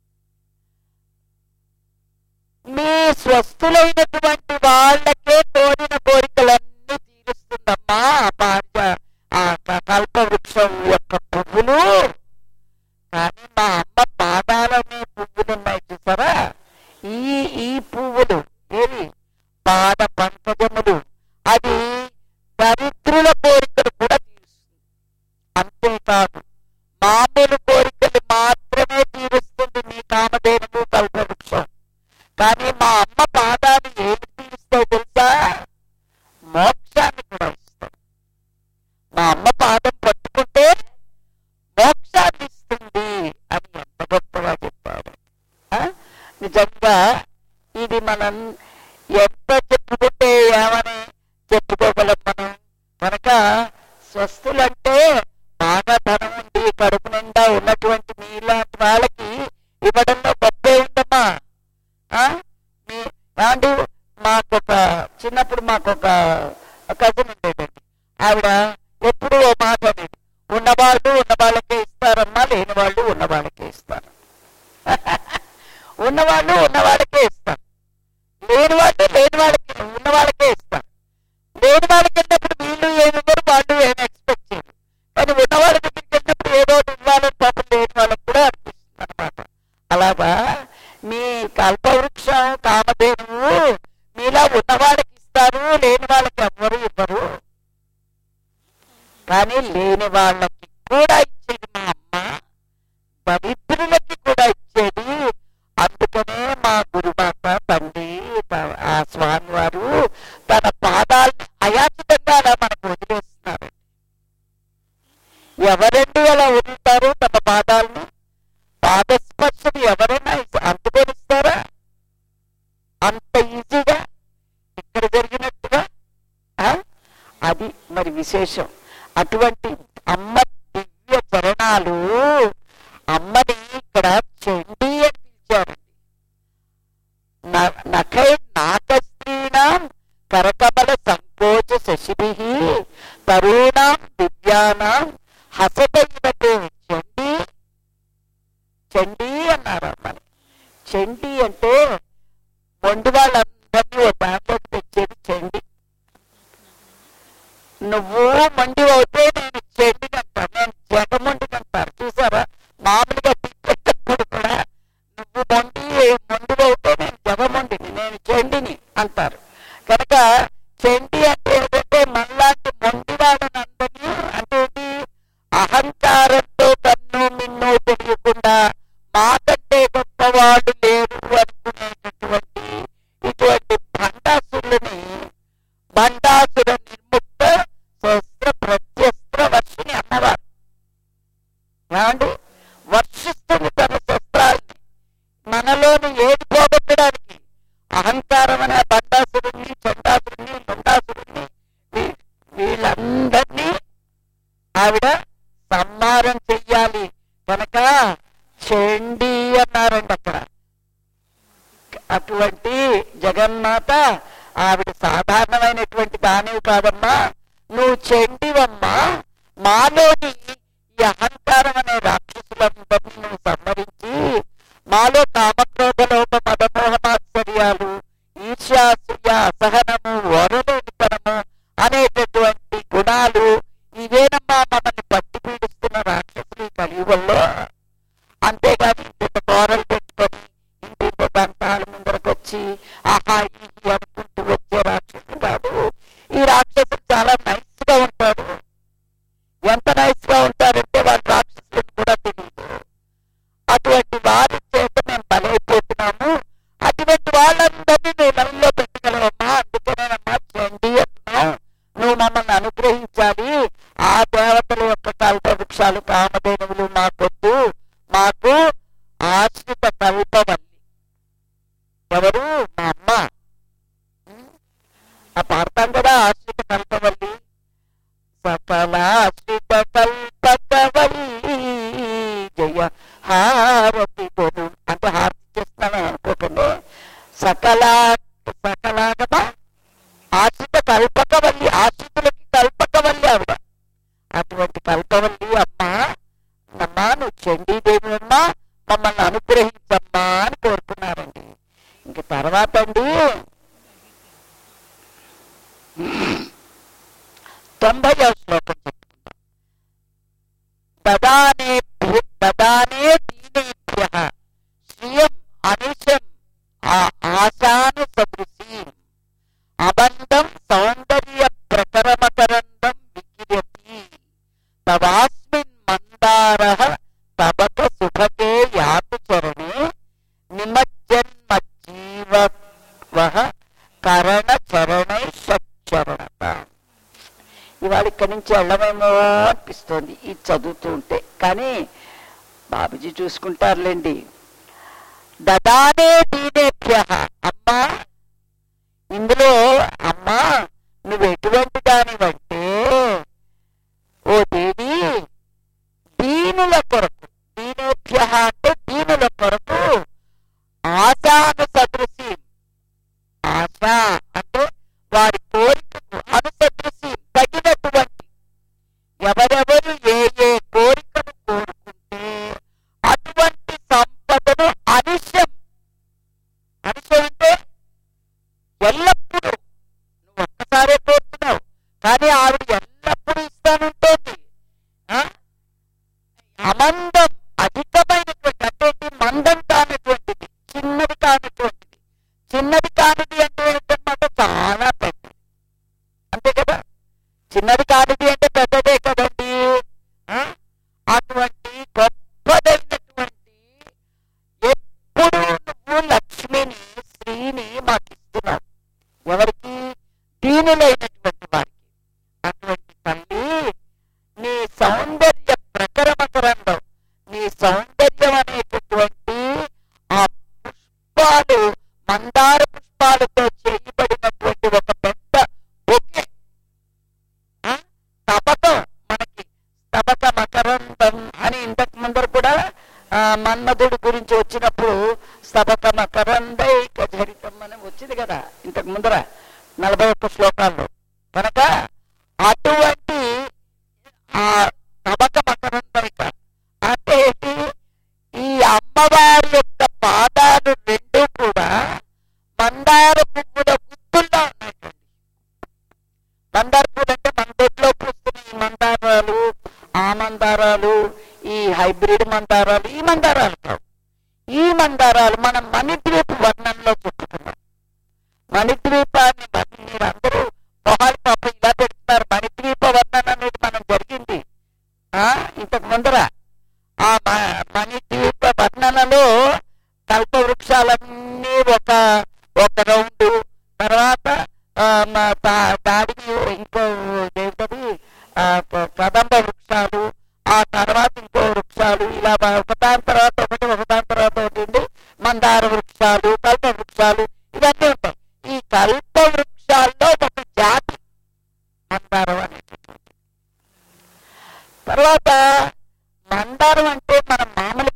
మీ స్వస్థులైనటువంటి వాళ్ళకే కోరిన కోరికలన్నీ తీరుస్తుందమ్మా పాంచ ఆ కల్పవృక్షం యొక్క పువ్వులు. కానీ మా అమ్మ పాదాలనే పువ్వులు ఉన్నాయి చూసారా, ఈ ఈ పువ్వులు ఏవి? పాద పంకజములు. అది దరిద్రుల కోరికలు కూడా తీరుస్తుంది. అంతేకాదు మామూలు కోరికలు మాత్రమే తీరుస్తుంది మీ కామధేనువు కల్పవృక్షం. కానీ మా అమ్మ పాదాలు ఏమి తీరుస్తాయి తెలుసా? మోక్షాన్ని కూడా ఇస్తాయి. మా అమ్మ పాదం పట్టుకుంటే మోక్షాన్ని ఇస్తుంది అని ఎంత గొప్పగా చెప్పాడు. నిజంగా ఇది మనం ఎంత చెప్పుకుంటే ఏమని చెప్పుకోగలం మనం. కనుక స్వస్థులంటే బాగా ధనం ఉంది, కడుపు నిండా ఉన్నటువంటి మీలాంటి వాళ్ళకి ఇవ్వడంలో గొప్పే ఉందమ్మా. మీ ఏమండి మాకొక చిన్నప్పుడు మాకొక కజిన్ ఉండేదండి. ఆవిడ ఎప్పుడు ఓ మాట అనేది, ఉన్నవాళ్ళు ఉన్న వాళ్ళకే ఇస్తారమ్మా, లేని వాళ్ళు ఉన్న వాళ్ళకే ఇస్తారు. ఉన్నవాళ్ళు ఉన్న వాళ్ళకే ఇస్తారు, లేని వాళ్ళు లేని వాళ్ళకి ఉన్న వాళ్ళకే ఇస్తారు. లేని వాళ్ళకి వెళ్ళినప్పుడు వీళ్ళు ఏమి ఇవ్వరు, వాళ్ళు ఏమి ఎక్స్పెక్ట్ చేయరు. కానీ ఉన్న వాళ్ళ దగ్గరికి వెళ్ళినప్పుడు ఏదో ఇవ్వాలని పాపం లేని వాళ్ళకి కూడా అనిపిస్తుంది అనమాట. అలాగా మీ కల్పవృక్షం కామధేనువు మీలా ఉన్న వాళ్ళకి ఇస్తారు, లేని వాళ్ళకి ఎవ్వరు ఇవ్వరు. కానీ లేని వాళ్ళకి కూడా ఇచ్చేది మా అమ్మ, దరిద్రులకి కూడా ఇచ్చేది. అందుకనే మా గురుమాత తండ్రి ఆ స్వామి వారు తన పాదాలను అయాచితంగా అలా మనకు వదిలేస్తున్నారు. ఎవరండి అలా వదులుతారు తమ పాదాలను? పాదస్పర్శను ఎవరైనా అందుకొనిస్తారా అంత ఈజీగా ఇక్కడ జరిగినట్టుగా? అది మరి విశేషం. అటువంటి అమ్మ దివ్య చరణాలు. అమ్మని ఇక్కడ చండీ అని పిలిచారండి. నఖై నాకస్త్రీణాం కరకమల సంకోచ శశిభి తరుణాం దివ్యానాం హసతైనతే చండీ. చండీ అన్నారు అమ్మని. చండీ అంటే మొండి వాళ్ళందరినీ ఓ దాంట్లోకి తెచ్చేది చండీ. నువ్వు మొండి అవుతే నేను చెండిని అంటాను, నేను జగమొండిని అంటారు చూసారా. మామూలుగా తిట్టేటప్పుడు కూడా నువ్వు మొండి మొండి అవుతే నేను జగమొండిని, నేను చెండిని అంటారు. కనుక చెండి అంటే ఏంటంటే మనలాంటి మొండి వాళ్ళని అందరినీ అంటే అహంకారంతో కన్ను మిన్ను తెలియకుండా మాకంటే గొప్పవాళ్ళు లేరు అనుకునేటటువంటి ఇటువంటి భండాసురుని భండాసుర నిర్ముక్త శస్త్ర ప్రత్యస్త్ర వర్షిని అన్నవారు. ఏమండి చండి అన్నారండి అక్కడ. అటువంటి జగన్మాత ఆవిడ సాధారణమైనటువంటి దానివి కాదమ్మా, నువ్వు చండివమ్మా. మాలోని ఈ అహంకారం అనే రాక్షసులందరినీ నువ్వు సంహరించి మాలో కామక్రోధ లోప మదమోహమాశ్చర్యాలు, ఈర్ష్యాసూయ, అసహనము, ఓరలేనితనము అనేటటువంటి గుణాలు ఇవేనమ్మా మమ్మల్ని పట్టి పీడిస్తున్న రాక్షసులు ఈ కలియుగంలో. అంతేగాని ఇంత గోరలు పెట్టుకొని ఇంత దంతాల ముందరకు వచ్చి ఆహా ఇది అనుకుంటూ వచ్చే రాక్షసులు కాదు. ఈ రాక్షసులు చాలా నైస్ గా ఉంటారు. ఎంత నైస్ గా ఉంటారంటే వాళ్ళ రాక్షసులను కూడా తెలియదు. అటువంటి వారి చేత మేము బలైపోతున్నాము. అటువంటి వాళ్ళందరినీ నువ్వు లైన్లో పెట్టగలవమ్మా. అందుకనేనమ్మా చండి అంటున్నావు. నువ్వు మమ్మల్ని అనుగ్రహించాలి. ఆ దేవతల యొక్క కల్ప వృక్షాలు కామధేనువులు మాకొద్దు, మాకు ఆశ్రిత కల్పవల్లి. ఎవరు? మా అమ్మ. ఆ పాడతాం కదా ఆశ్రిత కల్పవల్లి. సకల ఆశ్రిత కల్పకవల్లి జయ హారతి కొను అంటే హారతి చేస్తున్నాను అనుకోకండి. సకల సకలాగమా ఆశ్రిత కల్పకవల్లి, ఆశ్రితులకి కల్పకవల్లి ఆవిడ. అటువంటి కల్పవల్లి అమ్మా, అమ్మా నువ్వు చండీదేవి అమ్మా, మమ్మల్ని అనుగ్రహించమ్మా అని కోరుకున్నారండి. ఇంక తర్వాత అండి తొంభైవ శ్లోకం చెప్పుకుందాం. దదానే దదానే దీనేభ్యః శ్రియం అనిశం ఆశాను సదృశీం అబంధం సౌందర్య ప్రకరమకరందం వికిరతి తవాస్మిన్ మందారః తబక సుభగే యాతు చరణే నిమజ్జన్మజ్జీవః కరణ చరణై షట్చరణత. ఇవాళ ఇక్కడి నుంచి వెళ్ళమేమో అనిపిస్తోంది ఇది చదువుతూ ఉంటే, కానీ బాబుజీ చూసుకుంటారులేండి. దదానే దీనేభ్యః అమ్మా, ఇందులో అమ్మా నువ్వు ఎటువంటి దానివంటే ఓ దేవి దీనుల కొరకు, దీనేభ్యః అంటే దీనుల కొరకు ఆశాను సదృశి, ఆశ అంటే వారి కోరికకు అనుసదృశి తగినటువంటి, ఎవరెవరు ఏ ఏ కోరికను కోరుకుంటే అటువంటి సంపదను అనిశం, అనిశం అంటే ఎల్లప్పుడూ, నువ్వు ఒక్కసారే కోరుతున్నావు కానీ ఆవిడ ఎల్లప్పుడూ ఇస్తానుంటోంది. అమందం అధికమైనటువంటి అంటే మందం కానటువంటిది, చిన్నది కానటువంటిది. చిన్నది కానిది అంటే ఏంటన్నమాట చాలా పెద్దది, అంతే కదా. చిన్నది కానిది అంటే పెద్దదే కదండి. అటువంటి గొప్పదైనటువంటి ఎప్పుడు నువ్వు లక్ష్మిని శ్రీని మాకు ఇస్తున్నావు. ఎవరికి? దీనులైనటువంటి వారికి. అటువంటి తల్లి నీ సౌందర్య ప్రకరమకరంలో, నీ సౌందర్యం అనేటటువంటి ఆ పుష్పాలు మందార పుష్పాలతో చేయబడినటువంటి ఒక పెద్ద బొకే, తబకం, మనకి తబక మకరందం అని ఇంతకు ముందర కూడా మన్మధుడి గురించి వచ్చినప్పుడు స్తబక మకరందైక ఝరితం అని వచ్చింది కదా ఇంతకు ముందర నలభై ఒక్క శ్లోకాల్లో. కనుక అటువంటి ఆ తబక మకరందైక అంటే ఏంటి? ఈ అమ్మవారి యొక్క పాదాలు రెండు కూడా మందార పువ్వుల గుత్తుల్లో ఉన్నాయండి. మందార పువ్వులు అంటే మన దొడ్లో పూస్తున్న ఈ మందారాలు, ఆ మందారాలు, ఈ హైబ్రిడ్ మందారాలు, ఈ మందారాలు కావు. ఈ మందారాలు మనం మణిద్వీప వర్ణంలో చెప్పుకున్నాం. మణిద్వీపాన్ని మీరు అందరూ మొహాలు పాప ఇలా పెడుతున్నారు. మణిద్వీప వర్ణన అనేది మనం జరిగింది ఆ ఇంతకు ముందర. ఆ మణిద్వీప వర్ణనలో కల్ప వృక్షాలన్నీ ఒక ఒక రౌండ్, తర్వాత దాడికి ఇంకో ఏంటది కదంబ వృక్షాలు, ఆ తర్వాత ఇంకో వృక్షాలు, ఇలా ఒకదాని తర్వాత ఒకటి ఒకదాని తర్వాత ఒకటి మందార వృక్షాలు, కల్ప వృక్షాలు ఇవన్నీ ఉంటాయి. ఈ కల్ప వృక్షాల్లో ఒక జాతి మందారం అనేటటువంటి. తర్వాత మందారం అంటే మనం మామూలుగా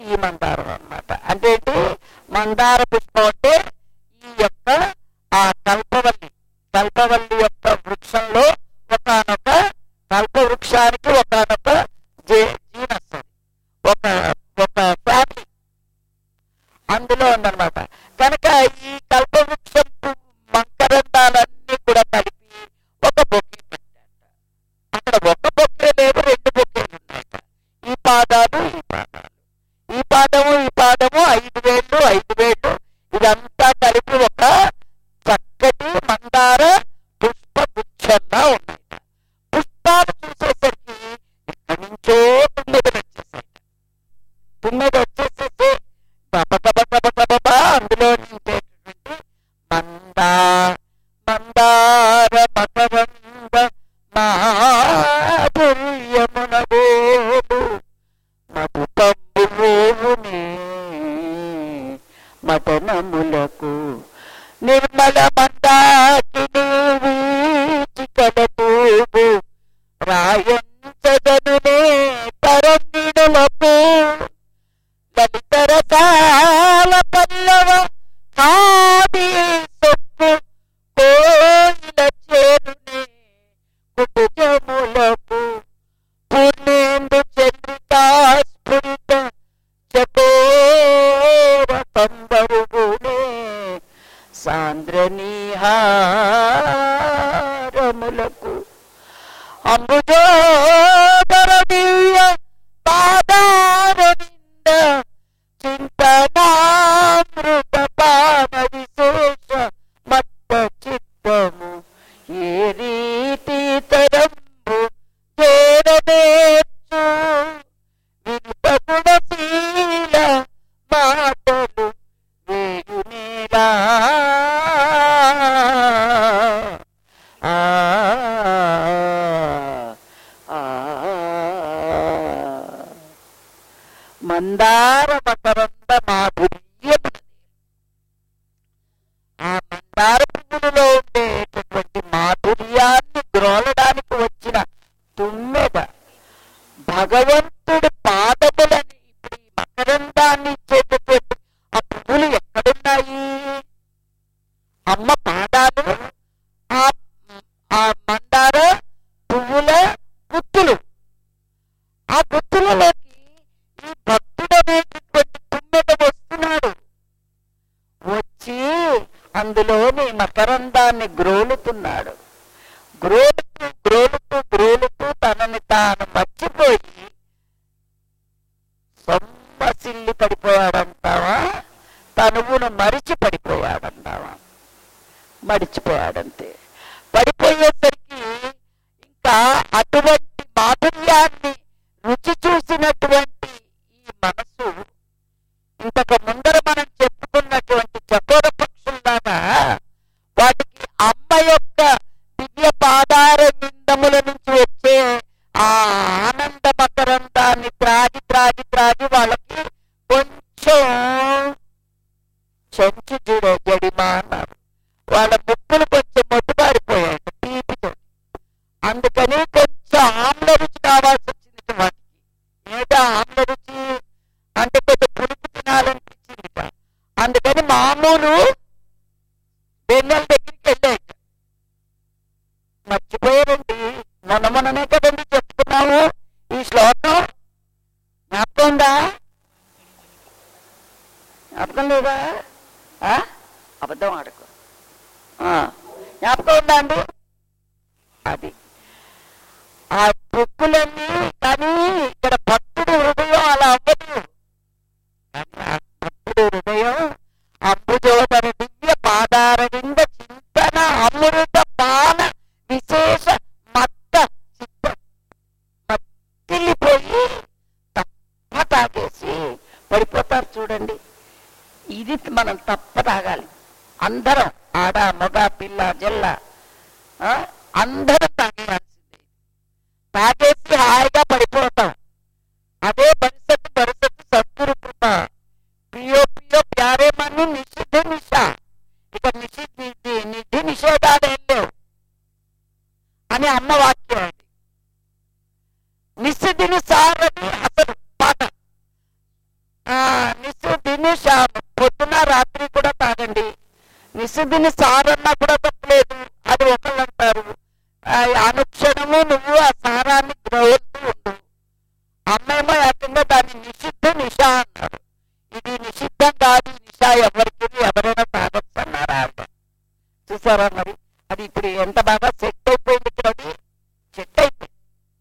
ఈ మందారం అన్నమాట. అంటే ఏంటి? మందార పుష్పం అంటే ఈ యొక్క ఆ కల్పవల్లి కల్పవల్లి యొక్క వృక్షంలో ఒకనొక కల్ప వృక్షానికి ఒకనొక జీన్ వస్తుంది, ఒక ఒక ఫ్యామిలీ అందులో ఉందన్నమాట. కనుక ఈ కల్పవృక్షం మకరందాలన్నీ కూడా కలిపి ఒక బొకే పెట్టాట. అక్కడ ఒక బొకే లేవు, రెండు బొకేలు ఉన్నాయట. ఈ పాదాలు ఈ పాదాలు ఈ పాదము ఈ పాదము ఐదు వేళ్ళు ఐదు వేళ్ళు ఇదంతా కలిపి ఒక చక్కటి మందార పుష్ప గుచ్చంగా ఉన్నాయట. పుష్పాలు చూసేసరికి ఇక్కడి నుంచో తుమ్మెదలు వచ్చేసాయట. తుమ్మెద వచ్చేసేసి గబగబగబగబా అందులో నింపేటటువంటి మందా మందార మకరంద మాధుర్యమునగోలు మధుపంబులోనే మదనములకు నిర్మల మందాకిని వీచికలతూగు రాయంచదనునే తరంగిణులకు లలితరసాల పల్లవ కాది సొప్పు కోయిల చేరునే కుటుజములకు పూర్ణేందు చంద్రికా స్ఫురిత చకోర సంబరుగునే సాంద్రనీహారములకు అంబుజోదర దివ్య పాదారవింద చింతనామృత పాన విశేష మత్త చిత్తము ఏ రీతి తరంబు చేరనేచ్చు వినుపగుణశీల మాటలు వేయునేలా ఆ మందార మకరంద మాధుర్యము. ఆ మందార పువ్వులలో ఉండేటటువంటి మాధుర్యాన్ని గ్రోలడానికి వచ్చిన తుమ్మెద భగవంతుడి పాదములని ఇప్పుడు ఈ మకరందాన్ని ఇచ్చేటటువంటి ఆ పువ్వులు ఎక్కడున్నాయి? అమ్మ పాదాలు, ఆ ఆ మందార పువ్వుల గుత్తులు. ఆ గుత్తులలోకి ఈ భక్తుడు అనేటటువంటి తుమ్మెద వస్తున్నాడు. వచ్చి అందులోని మకరందాన్ని గ్రోలుతున్నాడు. గ్రోలుతూ గ్రోలుతూ గ్రోలుతూ తనని తాను మర్చిపోయి సొమ్మసిల్లి పడిపోయాడంటావా, తనువును మరిచి పడిపోయాడంటావా? మరిచిపోయాడంతే. పడిపోయేసరికి ఇంకా అటువంటి మాధుర్యాన్ని రుచి చూసినటువంటి ఈ మనసు ఇంతకు ముందర మనం చెప్పుకున్నటువంటి చకోర పక్షుల్లాగా వాటికి అమ్మ యొక్క దివ్య పాదార నిందముల నుంచి వచ్చే ఆ ఆనంద మకరందాన్ని త్రాగి త్రాగి త్రాగి వాళ్ళకి కొంచెం చెంచు చూడ జడిమా అన్నారు. వాళ్ళ ముక్కులు కొంచెం మొట్టుబారిపోయాయి తీపితో. అందుకని కొంచెం ఆమ్ల రుచి కావాల్సి వచ్చింది వాటికి. ఏదో ఆమ్ల రుచి అంటే కొంచెం పులుపు తినాలనిపించింది. అందుకని మామూలు వెన్నెల దగ్గరికి వెళ్ళాయి. మర్చిపోయారండి. మొన్న మొన్ననే కదండి చెప్పుకున్నాము ఈ శ్లోకం. జ్ఞాపకం ఉందా? జ్ఞాపకం లేదా? అబద్ధం ఆడకు. జ్ఞాపకం ఉందా అండి? అది ఆ బుక్కులన్నీ. కానీ ఇక్కడ భక్తుడు హృదయం అలా అవ్వదు. భక్తుడు హృదయం అంబుజోదర దివ్య పాదారవింద చింతన అమృత పాన విశేష మత్త చిత్తం మత్తిల్లిపోయి తప్ప తాగేసి పడిపోతారు చూడండి. ఇది మనం తప్ప తాగాలి. అందరం ఆడ మగ పిల్ల జల్ల అందరం తాగేయాల్సిందే. తాగేసి హాయిగా పడిపోతాం. అదే భవిష్యత్తు భవిష్యత్తు సద్గురు కృప. పియో పియో ప్యారే మను నిషిద్ధ నిషా. ఇక నిషిద్ధి నిధి నిషేధాలు ఏం లేవు అని అమ్మ వాక్యం. అది నిషిద్ధిని సారని అసలు పాట నిషాము, పొద్దున రాత్రి కూడా తాగండి. నిషిద్ధిని సారన్నా కూడా తప్పలేదు, అది ఒకళ్ళు అంటారు. అనుక్షణము నువ్వు ఆ సారాన్ని గ్రహిస్తూ ఉండు. అమ్మేమో ఏకంగా దాన్ని నిషిద్ధ నిషా అన్నారు. ఇది నిషిద్ధం కాదు, నిషా ఎవరికి ఎవరైనా తాగొచ్చు అన్నారా అంట. చూసారా మరి అది ఇప్పుడు ఎంత బాగా సెట్ అయిపోయింది. ఇక్కడ అది సెట్ అయిపోయింది.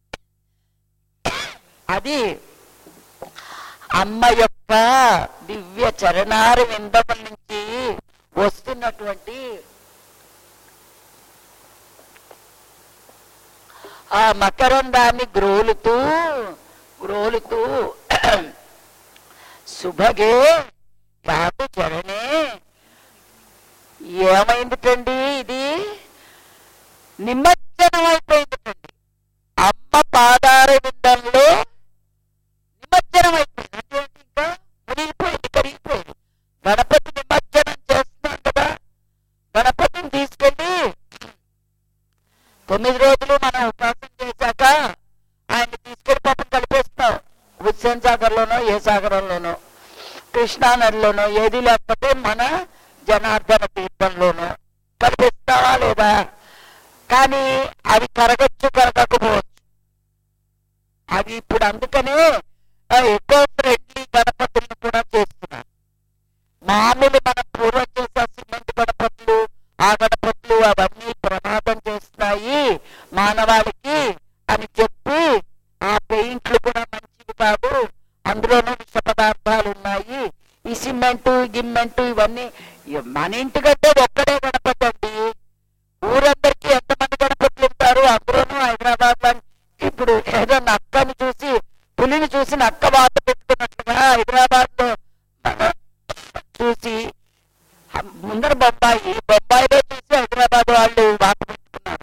అది అమ్మ యొక్క దివ్య చరణార విందముల నుంచి వస్తున్నటువంటి ఆ మకరందాన్ని గ్రోలుతూ గ్రోలుతూ శుభగే యాపు చరణే. ఏమైందిటండి, ఇది నిమజ్జనం అయిపోయిందిటండి. అమ్మ పాదార విందంలో నిమజ్జనం అయిపోయింది. అంటే ఇంకా మునిగిపోయింది, కరిగిపోయింది. గణపతి నిమజ్జనం చేస్తున్నాం కదా, గణపతిని తీసుకెళ్ళి తొమ్మిది రోజులు మనం ఉపాసన చేశాక ఆయన్ని తీసుకెళ్లి పాపం కలిపేస్తాం. హుస్సేన్ సాగర్ లోనో ఏ సాగరంలోనో కృష్ణా నదిలోనో ఏది లేకపోతే మన జనార్దన తీర్థంలోనో కలిపిస్తావా లేదా? కానీ అవి కరగచ్చు కరగకపోవచ్చు. అది ఇప్పుడు అందుకనే ఎక్కువ ఫ్రెండ్లీ గణపతులను కూడా చేస్తున్నారు. మామూలు మనం పూర్వం చేసే సిమెంట్ గణపతులు ఆ గణపతులు అవన్నీ ప్రమాదం చేస్తాయి మానవాళికి అని చెప్పి ఆ పెయింట్లు కూడా మంచివి కాదు, అందులోనూ విష పదార్థాలు ఉన్నాయి. ఈ సిమెంటు గిమ్మెంటు ఇవన్నీ మన ఇంటికంటే ఒక్కడే గణపతి అండి. ఊరందరికీ ఎంతమంది గణపతులు ఉంటారు, అందులోనూ హైదరాబాద్ లో ఇప్పుడు ఏదో నక్కని చూసి పులిని చూసి నక్క వాత పెట్టుకున్నట్లుగా హైదరాబాద్ లో చూసి ముందర బొంబాయి బొంబాయిలో చూసి హైదరాబాద్ వాళ్ళు వాత పెట్టుకున్నారు.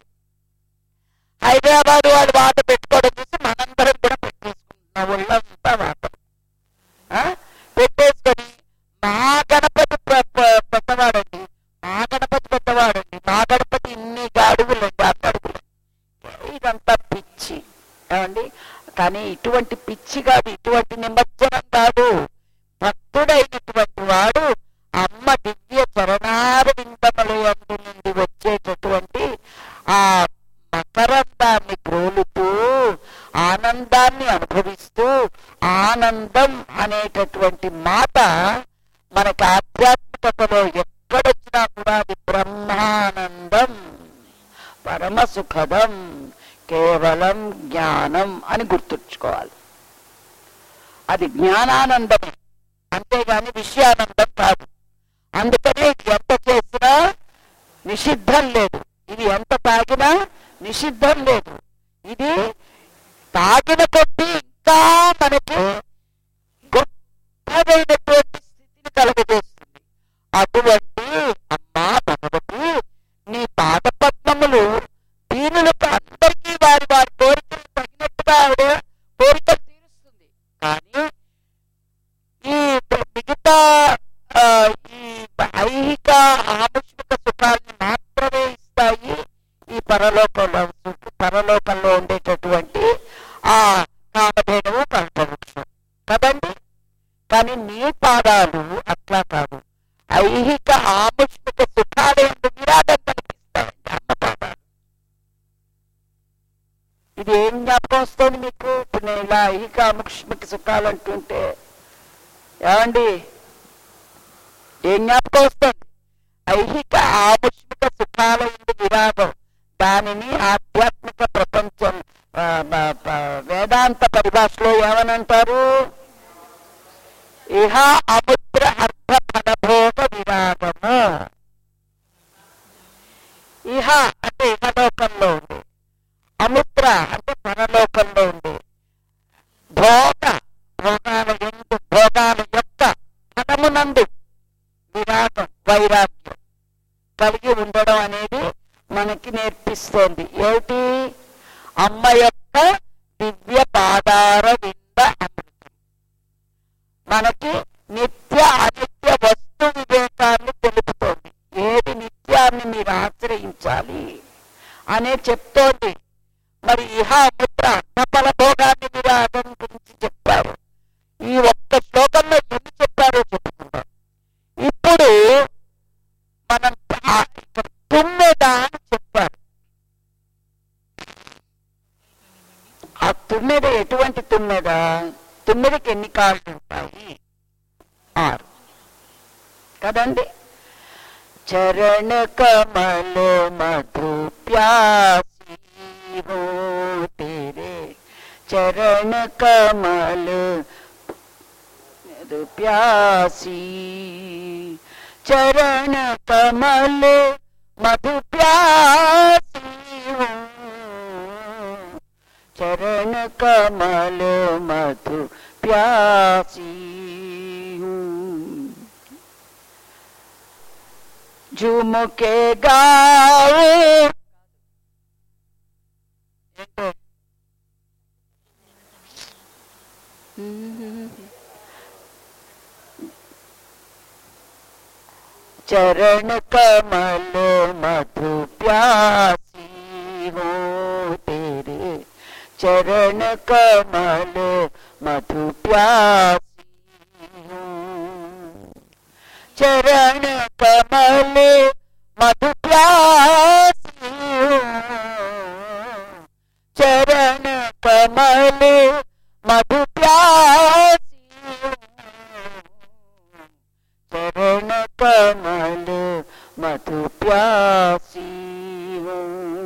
హైదరాబాద్ వాళ్ళు వాత పెట్టుకోవడం చూసి మనందరం కూడా పెట్టేసుకుంటున్నాం. ఒళ్ళంతా వాత పెట్టేసుకొని మా గణపతి పెద్దవాడండి, మా గణపతి పెద్దవాడండి, మా గణపతి ఇన్ని అడుగులండి, అన్ని అడుగులు. ఇదంతా పిచ్చి ఏమండి. కానీ ఇటువంటి పిచ్చి కాదు, ఇటువంటి నిమజ్జనం కాదు. భక్తుడైనటువంటి వాడు అమ్మ దివ్య చరణార విందములందు నుండి వచ్చేటటువంటి ఆ మకరందాన్ని గ్రోలుతూ ఆనందాన్ని అనుభవిస్తూ, ఆనందం అనేటటువంటి మాట మనకి ఆధ్యాత్మికతలో ఎక్కడొచ్చినా కూడా అది బ్రహ్మానందం, పరమ సుఖదం, కేవలం జ్ఞానం అని గుర్తుంచుకోవాలి. అది జ్ఞానానందమే, అంతేగాని విషయానందం కాదు. అందుకనే ఇది ఎంత చేసినా నిషిద్ధం లేదు, ఇది ఎంత తాగినా నిషిద్ధం లేదు. ఇది తాగిన కొద్దీ ఇంకా మనకి గొప్పదైనటువంటి స్థితిని కలుగజేస్తుంది. అటువంటి అమ్మా భగవతి నీ పాద పద్మములు దీనులకు అందరికీ వారి వారి కోరికలు తగినట్టుగా ఆవిడ కోరికలు తీరుస్తుంది. కానీ ఈ మిగతా ఈ ఐహిక ఆముష్మిక సుఖాలను మాత్రమే ఇస్తాయి ఈ పరలోకంలో పరలోకంలో ఉండేటటువంటి ఆ కామధేనువు కల్పవృక్షం కదండి. కానీ నీ పాదాలు అట్లా కాదు, ఐహిక ఆముష్మిక సుఖాలు ఎందుకు విరాగం కనిపిస్తాయండి అమ్మ పాదాలు. ఇది ఏం జ్ఞాపకం వస్తుంది మీకు? ఇప్పుడు నేను ఇలా ఐహిక ఆముష్మిక సుఖాలు అంటుంటే ఏమండి ఏం జ్ఞాపకం వస్తుంది? ఐహిక ఆముష్మిక సుఖాల ఎందుకు విరాగం, దానిని ఆధ్యాత్మిక ప్రపంచం వేదాంత పరిభాషలో ఏమనంటారు? ఇహ అముద్ర అర్థ ఫలభోగ విరాగము. ఇహ అంటే ఇహలోకంలో ఉంది, అముద్ర అంటే పరలోకంలో ఉంది. భోగ భోగాల ఎందు భోగాల యొక్క ఫలమునందు విరాగం వైరాగ్యం కలిగి ఉండడం అనేది మనకి నేర్పిస్తోంది. ఏమిటి? అమ్మ యొక్క దివ్య పాదార వింద అమృతం మనకి నిత్య అనిత్య వస్తు వివేకాన్ని తెలుపుతోంది. ఏది నిత్యాన్ని మీరు ఆశ్రయించాలి అనే చెప్తోంది. మరి ఇహ అముద్ర అర్థఫల భోగాన్ని విరాగం గురించి చెప్పారు. ఈ ఒక్క శ్లోకంలో ఎన్ని చెప్పారో చెప్పుకుంటాం. తుమ్మిదికి ఎన్ని కాళ్ళు ఉంటాయి? ఆరు కదండి. చరణ కమల మధు ప్యాసి హో తేరే, చరణ కమల మధు ప్యాసి, చరణ కమల మధు ప్యాసి హో, చరణ కమల మధు ప్యాసి హూ. झूम के गाओ चरण कमल मधु प्यासी हो तेरे, चरण कमल मधु प्यासी हो, चरण कमल मधु प्यासी हो, चरण कमल मधु प्यासी हो, चरण कमल मधु प्यासी हो.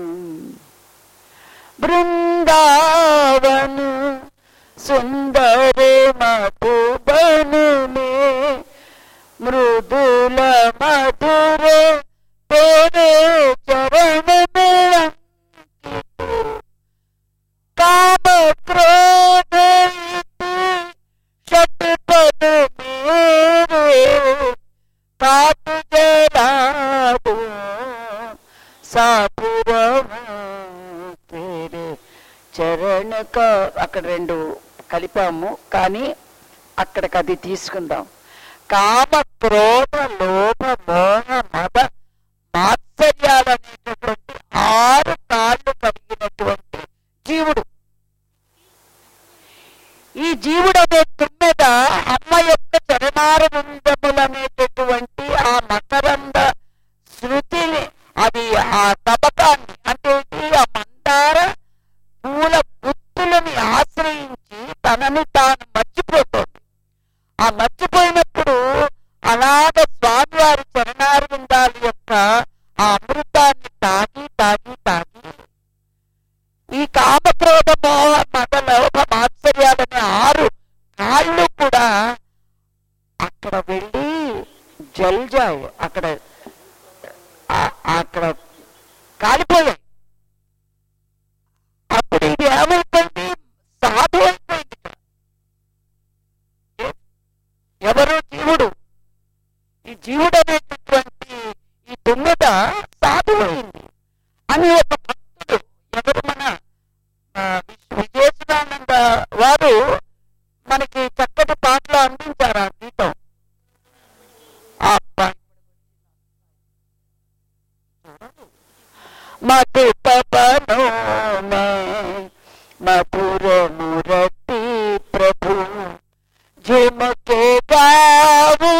वृंदावन सुंदर मधुबन में मृदुल मधुर तेरे चरण में अंकित, काम क्रोध षटपद मेरे काट जला दो सापुर तेरे చరణ క అక్కడ రెండు కలిపాము, కానీ అక్కడికి అది తీసుకుందాం. కామ క్రోధ లోభ మోహ మద మాత్సర్యాలనేటటువంటి ఆరు కాళ్ళు కలిగినటువంటి జీవుడు. ఈ జీవుడు అనే తుమ్మెద అమ్మ యొక్క చరణార విందములనేటటువంటి ఆ మకరంద శృతిని, అది ఆ తబకాన్ని అంటే ఆ మందార పూల గుత్తులని ఆశ్రయించి తనని తాను మర్చిపోతుంది. ఆ మర్చిపోయినప్పుడు అలాగ స్వామివారి చరణారవిందాల యొక్క ఆ అమృతాన్ని తాగి తాగి తాగి ఈ కామక్రోధ మోహ మద లోభ మాత్సర్యాలనే ఆరు కాళ్ళు కూడా అక్కడ వెళ్ళి జల్జాయి, అక్కడ అక్కడ కాలిపోయాయి. అప్పుడు ఇది ఏమైపోయింది? సాధు అయిపోయింది. ఎవరు? జీవుడు. ఈ జీవుడు అనేటటువంటి ఈ తుమ్మెద సాధువైంది అని ఒక భక్తుడు, ఎవరు మన విజయసుధానంద వారు మనకి చక్కటి పాటలు అందించారు. ఆ గీతం మధుపవనో మే మధుర మురతి ప్రభు झुमके गावो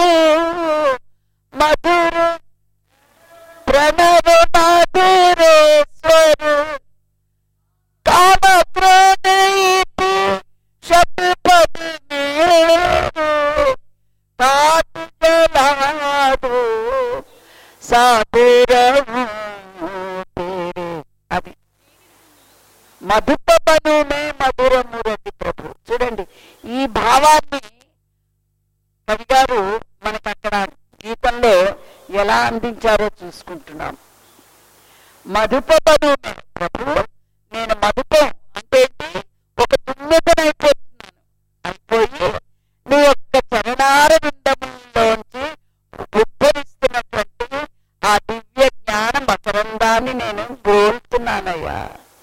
मधुर प्रणव मधुर स्वर काम क्रोध शतपद मेरे काट जला दो सापुर तेरे. అది మధుపవను మే మధుర మురతి ప్రభు. చూడండి, ఈ భావాన్ని కవి గారు మనకు అక్కడ గీతంలో ఎలా అందించారో చూసుకుంటున్నాం. మధుపవను ప్రభు, నేను మధుపం అంటే ఒక తుమ్మెదనైపోతున్నాను, అయిపోయి నీ యొక్క చరణార విందములోంచి ఉద్భవిస్తున్నటువంటి ఆ దివ్య జ్ఞాన మకరందాన్ని నేను గోల్తున్నానయ్యా.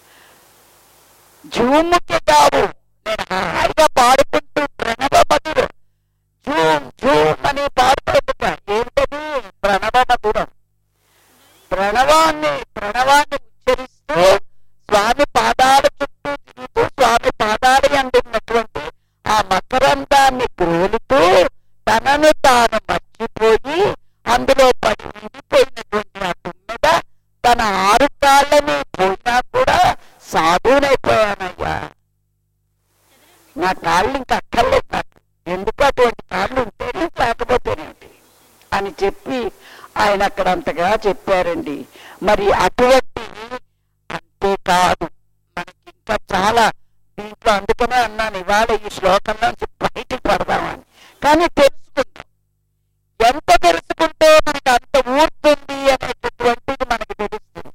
झूमुके गावो, నేను హాయిగా పాడుకుంటూ ప్రణవ మధురం झूम झूम అని పాడుతుంట. ఏంటది? ప్రణవ మధురం. ప్రణవాన్ని ప్రణవాన్ని ఉచ్చరిస్తూ స్వామి పాదాల చుట్టూ తిరుగుతూ స్వామి పాదాలు అంటున్నటువంటి ఆ మకరందాన్ని గ్రోలుతూ తనను తాను మర్చిపోయి అందులో పడి ఉండిపోయినటువంటి ఆ తుమ్మెద తన ఆరు కాళ్ళని పోయినా కూడా సాధువునైపోయానయ్యా, నా కాళ్ళు ఇంకా అక్కర్లేదు నీకు అటువంటి కాళ్ళు ఉంటేనే లేకపోతేనేమిటి అని చెప్పి ఆయన అక్కడ అంతగా చెప్పారండి. మరి అటువంటి అంతేకాదు మనకి ఇంకా చాలా దీంట్లో, అందుకనే అన్నాను ఇవాళ ఈ శ్లోకంలో బయటికి పడదామని. కానీ తెలుసుకుందాం, ఎంత తెలుసుకుంటే మనకి అంత ఊరుతుంది అనేటటువంటిది మనకి తెలుస్తుంది.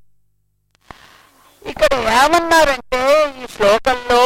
ఇక్కడ ఏమన్నారంటే ఈ శ్లోకంలో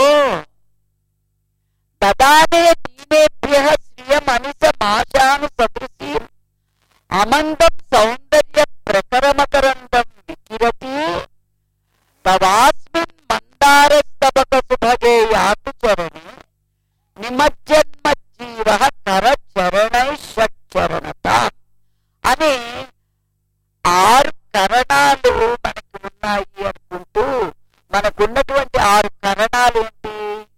దదానే దీనేభ్యః శ్రియం అనిశమాశాను సదృశీం అమందం సౌందర్య ప్రకరమకరందం వికిరతి తవాస్మిన్ మందారస్తబక సుభగే యాతు చరణి నిమజ్జన్మ జీవ కర చరణై షట్చరణత అని ఆరు కరణాలు మనకి ఉన్నాయి అనుకుంటూ, మనకున్నటువంటి ఆరు కరణాలు ఏంటి?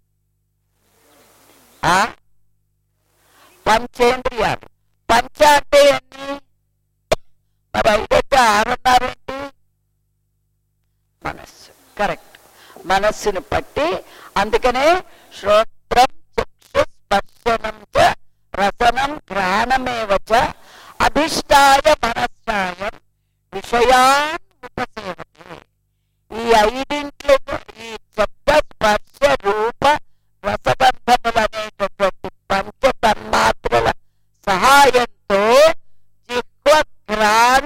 ఆ పంచేంద్రియాలు. పంచ అంటే ఎన్ని? మరి ఐదైతే ఆరున్నారేంటి? మనస్సు. కరెక్ట్, మనస్సును పట్టి. అందుకనే శ్రోత్రం చక్షు స్పర్శనం చ రసనం ఘ్రాణమేవ చ అధిష్టాయ మనస్సాయం విషయాన్ ఉపసేవతే. ఈ ఐదింట్లో ఈ శబ్ద స్పర్శ రూప రసగంధములు అనేటటువంటి పంచ తన్మాత్రల సహాయంతో జిహ్వ ఘ్రాణ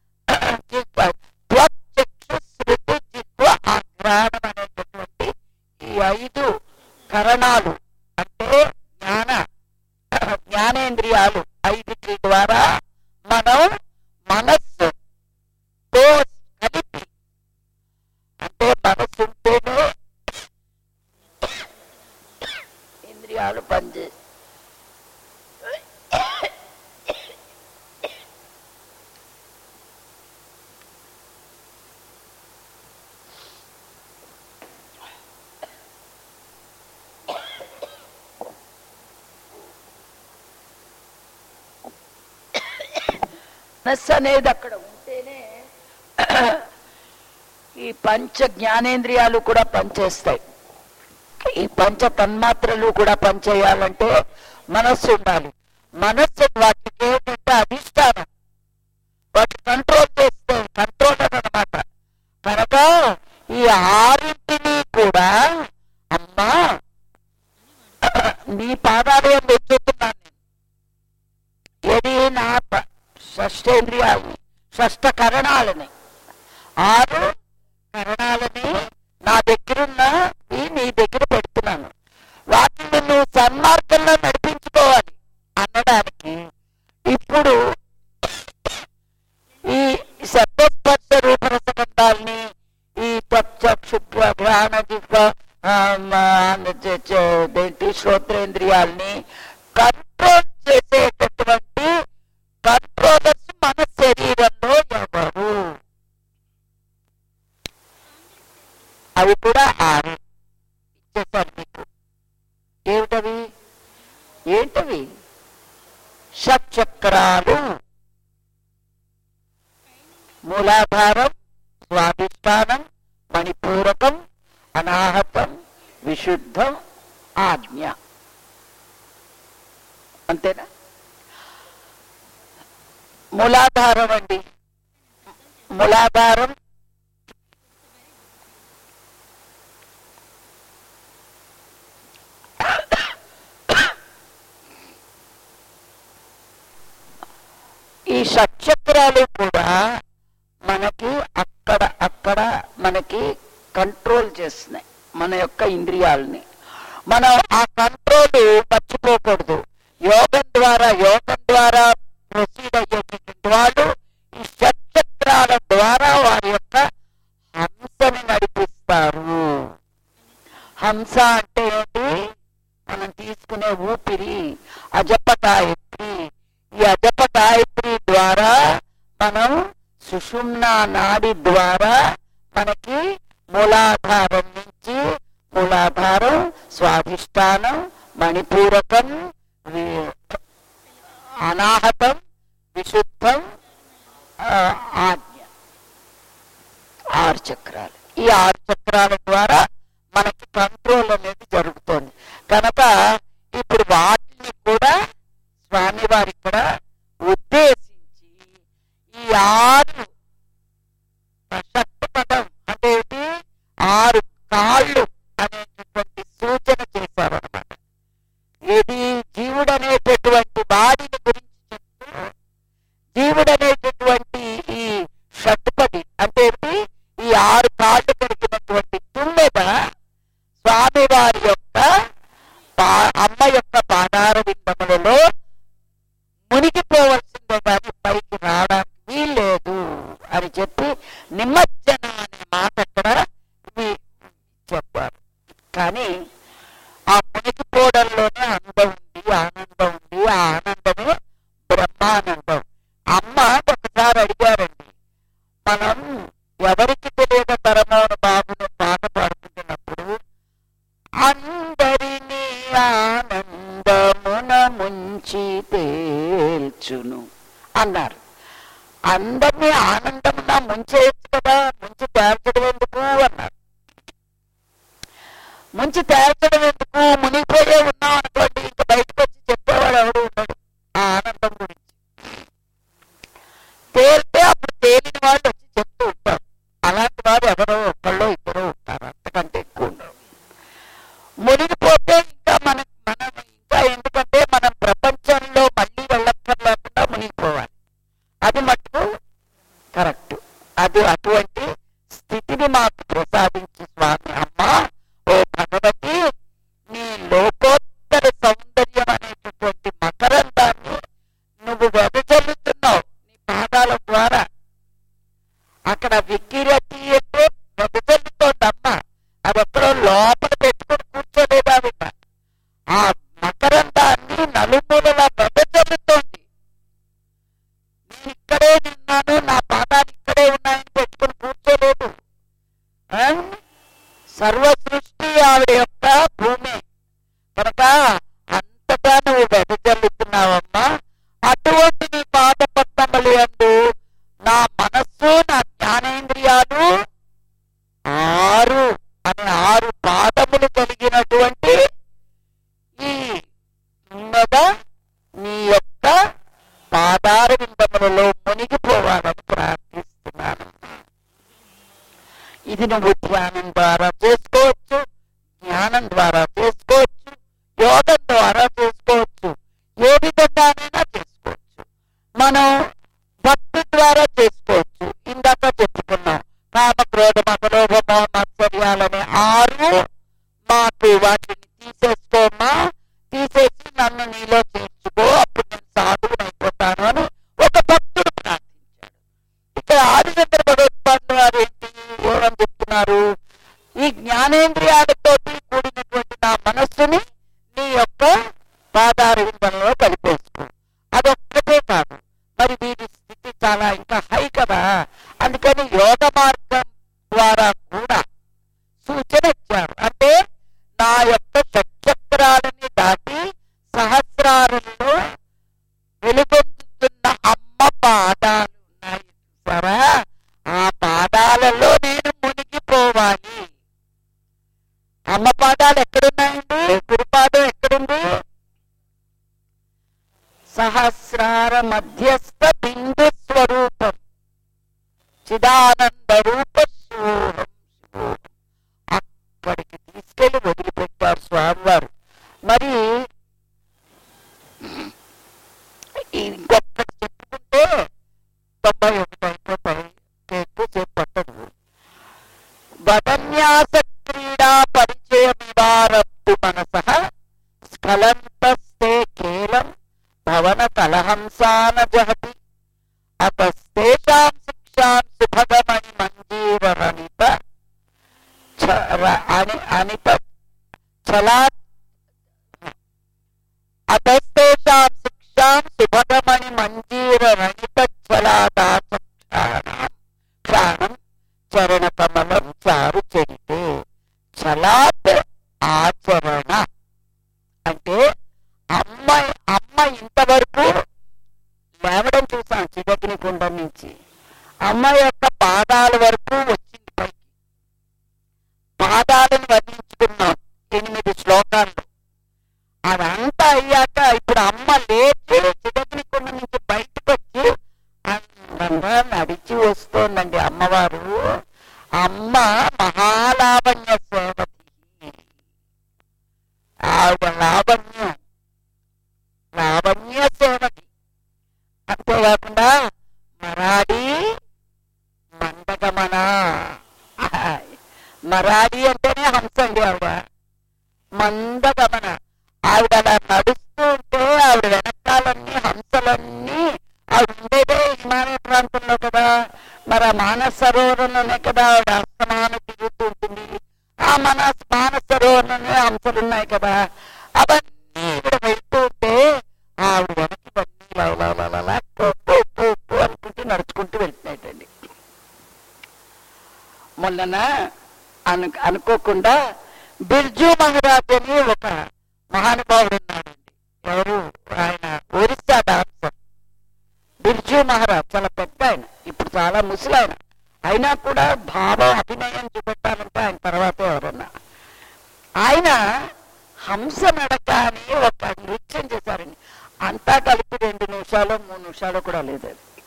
త్వక్చక్షు శృతి జిహ్వ ఆఘ్రాణం అనేటటువంటి ఈ ఐదు కరణాలు అంటే జ్ఞాన జ్ఞానేంద్రియాలు ఐదుటి ద్వారా మనం మనస్సుతో కలిపి, అంటే మనస్సు ఉంటేనే ఇంద్రియాలు పనిచేస్తాయి. మనస్సు అనేది అక్కడ ఉంటేనే ఈ పంచ జ్ఞానేంద్రియాలు కూడా పనిచేస్తాయి. ఈ పంచ తన్మాత్రలు కూడా పనిచేయాలంటే మనస్సు ఉండాలి. మనస్సు వాటికి ఏంటంటే అధిష్టానం, వాటి కంట్రోల్ చేస్తే కంట్రోలర్ అనమాట. కనుక ఈ ఆరింటిని కూడా అమ్మా నీ పాదాలు వెతుకుతున్నాను నేను. ఏది? నా షష్టేంద్రియాలని, షష్ట కరణాలని, ఆరు కరణాలని నా దగ్గరున్నవి నీ దగ్గర పెడుతున్నాను. వాటిని నువ్వు సన్మార్గంలో నడిపించుకోవాలి అనడానికి ఇప్పుడు ఈ శబ్దస్పర్శ రూపరసగంధాలని, ఈ త్వక్చక్షుఘ్రాణ జిహ్వ దేంటి శ్రోత్రేంద్రియాలని కంట్రోల్ చేసేటటువంటి కంట్రోలర్స్ మన శరీరంలో ఎవరు? అవి కూడా ఆరు ఇచ్చేసారు మీకు. ఏమిటవి? ఏంటవి? షట్చక్రాలు. మూలాధారం, స్వాధిష్టానం, మణిపూరకం, అనాహతం, విశుద్ధం, ఆజ్ఞ. అంతేనా? మూలాధారం అండి. మూలాధారం ఈ షట్చక్రాలు కూడా మనకి అక్కడ అక్కడ మనకి కంట్రోల్ చేస్తున్నాయి మన యొక్క ఇంద్రియాలని. మనం ఆ కంట్రోల్ మర్చిపోకూడదు. యోగం ద్వారా యోగం ద్వారా ప్రొసీడ్ అయ్యేటటువంటి వాళ్ళు ఈ షట్చక్రాల ద్వారా వారి యొక్క హంసని నడిపిస్తారు. హంస అంటే ఏంటి? మనం తీసుకునే ఊపిరి, అజప గాయత్రి. ఈ అజప గాయత్రి ద్వారా మనం సుషుమ్నా నాడి ద్వారా మనకి మూలాధారం నుంచి మూలాధారం, స్వాధిష్టానం, మణిపూరకం, అనాహతం, విశుద్ధం, ఆజ్ఞ, ఆరు చక్రాలు. ఈ ఆరు చక్రాల ద్వారా మనకి కంట్రోల్ అనేది జరుగుతుంది. కనుక ఇప్పుడు వాటిని విందములలో మునిగిపోవలసిందే కానీ పైకి రావడానికి వీల్లేదు అని చెప్పి నిమజ్జనం అనే మాట అక్కడ చెప్పారు. కానీ ఆ మునిగిపోవడంలోనే అందం ఉంది, ఆనందం ఉంది. ఆ ఆనందమే బ్రహ్మానందం. అమ్మ ఒకసారి అడిగారండి, మనం ఎవరికి తెలియక తరమోను బాబును పాట పాడుతున్నప్పుడు అందరినీ ఆనందమున ముంచి తేల్చును అన్నారు. అందరినీ ఆనందమున ముంచేయచ్చు కదా, ముంచి తేల్చడం ఎందుకు అన్నారు. ముంచి తేల్చడం ఎందుకు, మునిగిపోయే ఉన్నాం అనుకోండి, ఇంకా బయటకు వచ్చి చెప్పేవాడు ఎవడు ఉన్నాడు ఆ ఆనందం గురించి. తేలితే అప్పుడు తేలిన వాళ్ళు వచ్చి చెప్తూ ఉంటారు. అలాంటి వారు ఎవరో ఒక్కళ్ళో ఇద్దరు ఉంటారు, అంతకంటే ఎక్కువ ఉండరు. మునిగిపోతే ఇంకా మన మనం ఇంకా ఎందుకంటే మనం ప్రపంచంలో మళ్ళీ వెళ్ళక్కర్లేకుండా మునిగిపోవాలి. అది మటుకు కరెక్ట్. అది అటువంటి స్థితిని మాకు ప్రసాదించి స్వామి. అమ్మ ఓ భగవతి, నీ లోకోత్తర సౌందర్యం అనేటటువంటి మకరందాన్ని నువ్వు వెదజల్లుతున్నావు నీ పాదాల ద్వారా. అక్కడ వికిరతి అంటే వెదజల్లుతోంది అమ్మ. అది ఎక్కడో లోపల పెట్టుకుని కూర్చోలేదా విన్న, ఆ మకరందాన్ని నలుమూలలా వెదజల్లుతోంది. నేను ఇక్కడే నిన్నాను, నా పాదాలు ఇక్కడే ఉన్నాయని పెట్టుకుని కూర్చోలేదు. సర్వ సృష్టి ఆవిడ యొక్క భూమి కనుక అంతటా నువ్వు వెదజల్లుతున్నావమ్మా. అటువంటి నీ పాద పద్మములు యందు నా మనస్సు, నా జ్ఞానేంద్రియాలు ఆరు అనే ఆరు పాదములు కలిగినటువంటి ఈ ఉన్నద నీ యొక్క పాదార విందములలో మునిగిపోవాలని ప్రార్థిస్తున్నాను. ఇది నువ్వు ధ్యానం ద్వారా చేసుకోవచ్చు, జ్ఞానం ద్వారా చేసుకోవచ్చు, యోగం ద్వారా చేసుకోవచ్చు, ఏ విధంగానైనా చేసుకోవచ్చు. మనం భక్తి ద్వారా చేసుకోవచ్చు. ఇందాక చెప్పుకున్నాం కామ క్రోధ మతలోభ మత్సర్యాలనే ఆరు మాకు వాటిని తీసేసుకోమా, తీసేసి నన్ను నీలో చేర్చుకో, అప్పుడు నేను సాధువుని అయిపోతాను అని ఒక భక్తుడు ప్రార్థించాడు. ఇక్కడ ఆదిశంకర భగవత్పాదుల వారు ఏంటి ఏమని చెప్తున్నారు, ఈ జ్ఞానేంద్రియాలతోటి కూడినటువంటి నా మనస్సుని నీ యొక్క పాదార విందంలో కలిపేసుకో. అదొక్కటే కాదు, మరి వీరి స్థితి చాలా ఇంకా హై కదా, అందుకని యోగ మార్గం ద్వారా కూడా సూచన ఇచ్చారు. అంటే నా యొక్క షట్చక్రాలని దాటి సహస్రాలలో వెలుగొందుతున్న అమ్మ పాదాలు ఉన్నాయి చూసారా, ఆ పాదాలలో నేను మునిగిపోవాలి. అమ్మ పాదాలు ఎక్కడున్నాయండి? గురుపాదం ఎక్కడుంది? సహస్రార మధ్యస్థ బిందు స్వరూపం చిదానంద రూప శివోహం శివోహం. అక్కడికి తీసుకెళ్లి వదిలిపెట్టారు స్వామివారు. మరి ఇంకొకటి చెప్పుకుంటే తొంభై ఒకటి అయిపోతాయి, ఎక్కువసేపు పట్టదు. వదన్యాస క్రీడా పరిచయ వివారబ్దు మనస స్ఖలంతస్తే కేలం భవన కలహంసాన జహతి అతస్తేషాం శిక్షాం సుభగమణి మంజీరనిత అనిత చలా అతస్తేషాం శిక్షాం సుభగమణి మంజీరనిత చలాదాచక్షాణం క్షాణం చరణ కమలం చారు చరితే. చలాత్ ఆచరణ అంటే అమ్మ అమ్మ ఇంతవరకు లేవడం చూసాం చిదగ్ని కుండం నుంచి, అమ్మ యొక్క పాదాల వరకు వచ్చింది పైకి. పాదాలను వర్ణించుకున్నాం ఎనిమిది శ్లోకాల్లో. అదంతా అయ్యాక ఇప్పుడు అమ్మ లేచి చిదగ్ని కుండం నుంచి బయటకు వచ్చి అందంగా నడిచి వస్తోందండి అమ్మవారు. అమ్మ మహాలావణ్య సేవతి, ఆవిడ లావణ్యం లావణ్య సేవతి. అంతేకాకుండా మరాడి మందగమన, మరాడి అంటేనే హంస అండి ఆవిడ. మందగమన, ఆవిడ అలా నడుస్తూ ఉంటే ఆ మానస సరోవరంలోనే కదా ఆవిడ అస్తమానం తిరుగుతూ ఉంటుంది. ఆ మన మానస సరోవరంలోనే హంసలున్నాయి కదా, అవన్నీ ఇక్కడ వెళ్తూ ఉంటే ఆవిడ వెనక్కి పట్టి లవలవలలా అనుకుంటూ నడుచుకుంటూ వెళ్తున్నాయండి. మొన్న అను అనుకోకుండా బిర్జు మహారాజ్ అని ఒక మహానుభావుడు ఉన్నాడండి. ఎవరు ఆయన? ఒరిస్సా డాన్సర్ బిర్జు మహారాజ్. చాలా పెద్ద ఆయన, ఇప్పుడు చాలా ముసలి ఆయన. అయినా కూడా భావం అభినయం చూపెట్టాలంటే ఆయన తర్వాత ఎవరన్నా. ఆయన హంస నడక అని ఒక నృత్యం చేశారండి. అంతా కలిపి రెండు నిమిషాలు మూడు నిమిషాలు కూడా లేదు.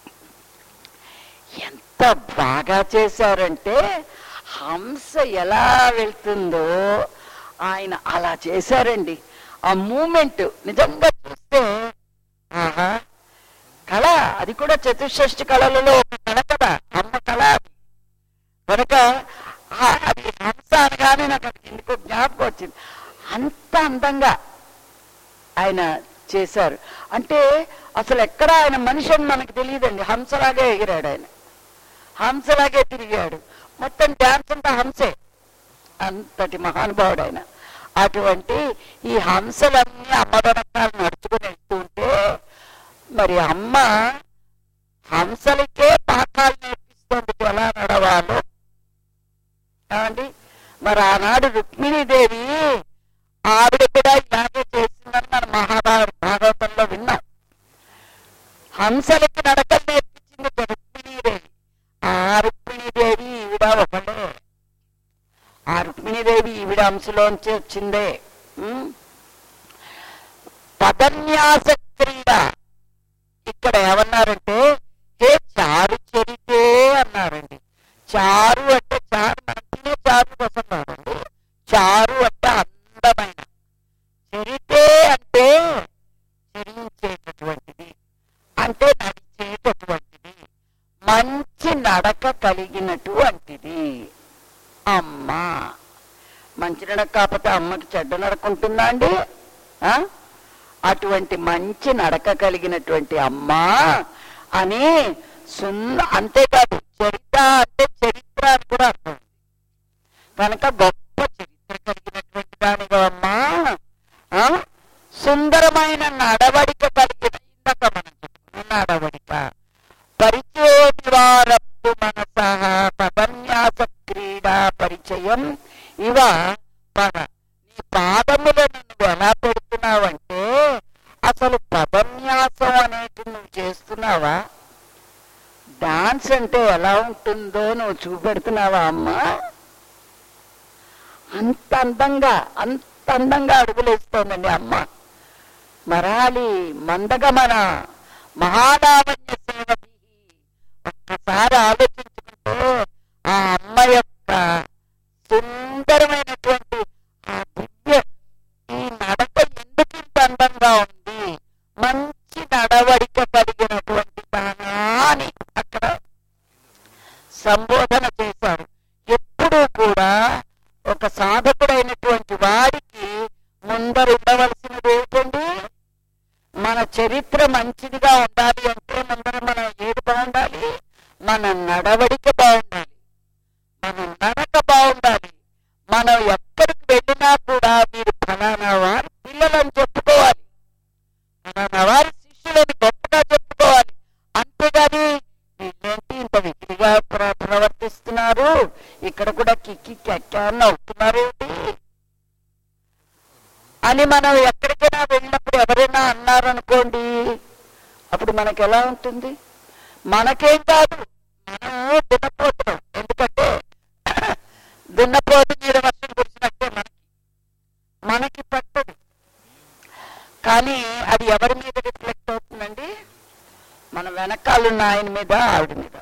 ఎంత బాగా చేశారంటే హంస ఎలా వెళ్తుందో ఆయన అలా చేశారండి. ఆ మూమెంట్ నిజంగా చూస్తే ఆహా, కళ. అది కూడా చతుషష్ఠి కళలలో ఒక కళ కదా, అమ్మ కళ. అది కనుక అది హంస అనగానే నాకు అది ఎందుకో జ్ఞాపకం వచ్చింది. అంత అందంగా ఆయన చేశారు. అంటే అసలు ఎక్కడ ఆయన మనిషి అని మనకు తెలియదండి. హంసలాగే ఎగిరాడు ఆయన, హంసలాగే తిరిగాడు. మొత్తం డ్యాన్స్ అంతా హంసే. అంతటి మహానుభావుడు ఆయన. అటువంటి ఈ హంసలన్నీ అమ్మ వెనకాల నడుచుకుని వెళ్తూ ఉంటే మరి అమ్మ హంసలకే పాఠాలు నేర్పిస్తుంది ఎలా నడవాలో. ఏమండి, మరి ఆనాడు రుక్మిణీదేవి ఆవిడ కూడా ఇలాగే చేసిందని మన మహాభారత భాగవతంలో విన్నాం. హంసలకి నడకలు నేర్పించింది రుక్మిణీదేవి. ఆ రుక్మిణీదేవి ఈవిడ ఒకటే. ఆ రుక్మిణీదేవి ఈవిడ అంశలోంచి వచ్చిందే. పదన్యాస క్రీడ ఇక్కడ ఏమన్నారంటే హే చారు చరితే అన్నారండి. చారు అంటే చారు మనకినే చారు కోసం కాదండి. చారు అంటే అందమైన, చరితే అంటే చరించేటటువంటిది, అంటే నడిచేటటువంటిది, మంచి నడక కలిగినటువంటిది అమ్మ. మంచి నడక కాకపోతే అమ్మకి చెడ్డ నడక ఉంటుందా అండి? అటువంటి మంచి నడక కలిగినటువంటి అమ్మ అని సుంద. అంతేకాదు చరిత అంటే చరిత్ర అని కూడా అర్థం. కనుక గొప్ప చరిత్ర కలిగినటువంటి దానిగా అమ్మా, సుందరమైన నడవడిక కలిగిన, ఇందాక మనం చెప్పుకున్న నడవడిక. పరిచయ నివారప్తు మనసః పదన్యాస క్రీడా పరిచయం ఇవ పద. నీ పాదములను నువ్వు ఎలా పెడుతున్నావంటే అసలు పదన్యాసం అనేది నువ్వు చేస్తున్నావా? డాన్స్ అంటే ఎలా ఉంటుందో నువ్వు చూపెడుతున్నావా అమ్మా? అంత అందంగా అంత అందంగా అడుగులేస్తోందండి అమ్మ. మరాలి మందగమన మహాలావణ్య సేవకి. ఒక్కసారి ఆలోచించుకుంటే ఆ అమ్మ యొక్క సుందరమైనటువంటి ఆ దివ్య ఈ నడక ఎందుకు ఇంత అందంగా ఉంది, మంచి నడవడిక కలిగినటువంటి దానా అని అక్కడ సంబోధన చేశారు. ఎప్పుడూ కూడా ఒక సాధకుడైనటువంటి వాడికి ముందర ఉండవలసినది ఏంటండి? మన చరిత్ర మంచిదిగా ఉండాలి అంటే ముందర మనం ఏది బాగుండాలి? మన నడవడిక బాగుండాలి, మన నడక బాగుండాలి. మనం ఎక్కడికి వెళ్ళినా కూడా మీరు ఫలానా వారి పిల్లలని చెప్పుకోవాలి, ఫలానా వారి శిష్యులని గొప్పగా చెప్పుకోవాలి. అంతేగాని వీళ్ళేంటి ఇంత విక్రిగా ప్ర ప్రవర్తిస్తున్నారు, ఇక్కడ కూడా కిక్కి కెక్కాన్ని అవుతున్నారేంటి అని మనం ఎక్కడికైనా వెళ్ళినప్పుడు ఎవరైనా అన్నారనుకోండి, అప్పుడు మనకు ఎలా ఉంటుంది? మనకేం కాదు, మనం దున్నపోతున్నాం. ఎందుకంటే దున్నపోతు మీద వర్షం కురిసినట్టే మనకి మనకి పట్టదు. కానీ అది ఎవరి మీద రిఫ్లెక్ట్ అవుతుందండి? మన వెనకాలన్న ఆయన మీద, ఆవిడ మీద.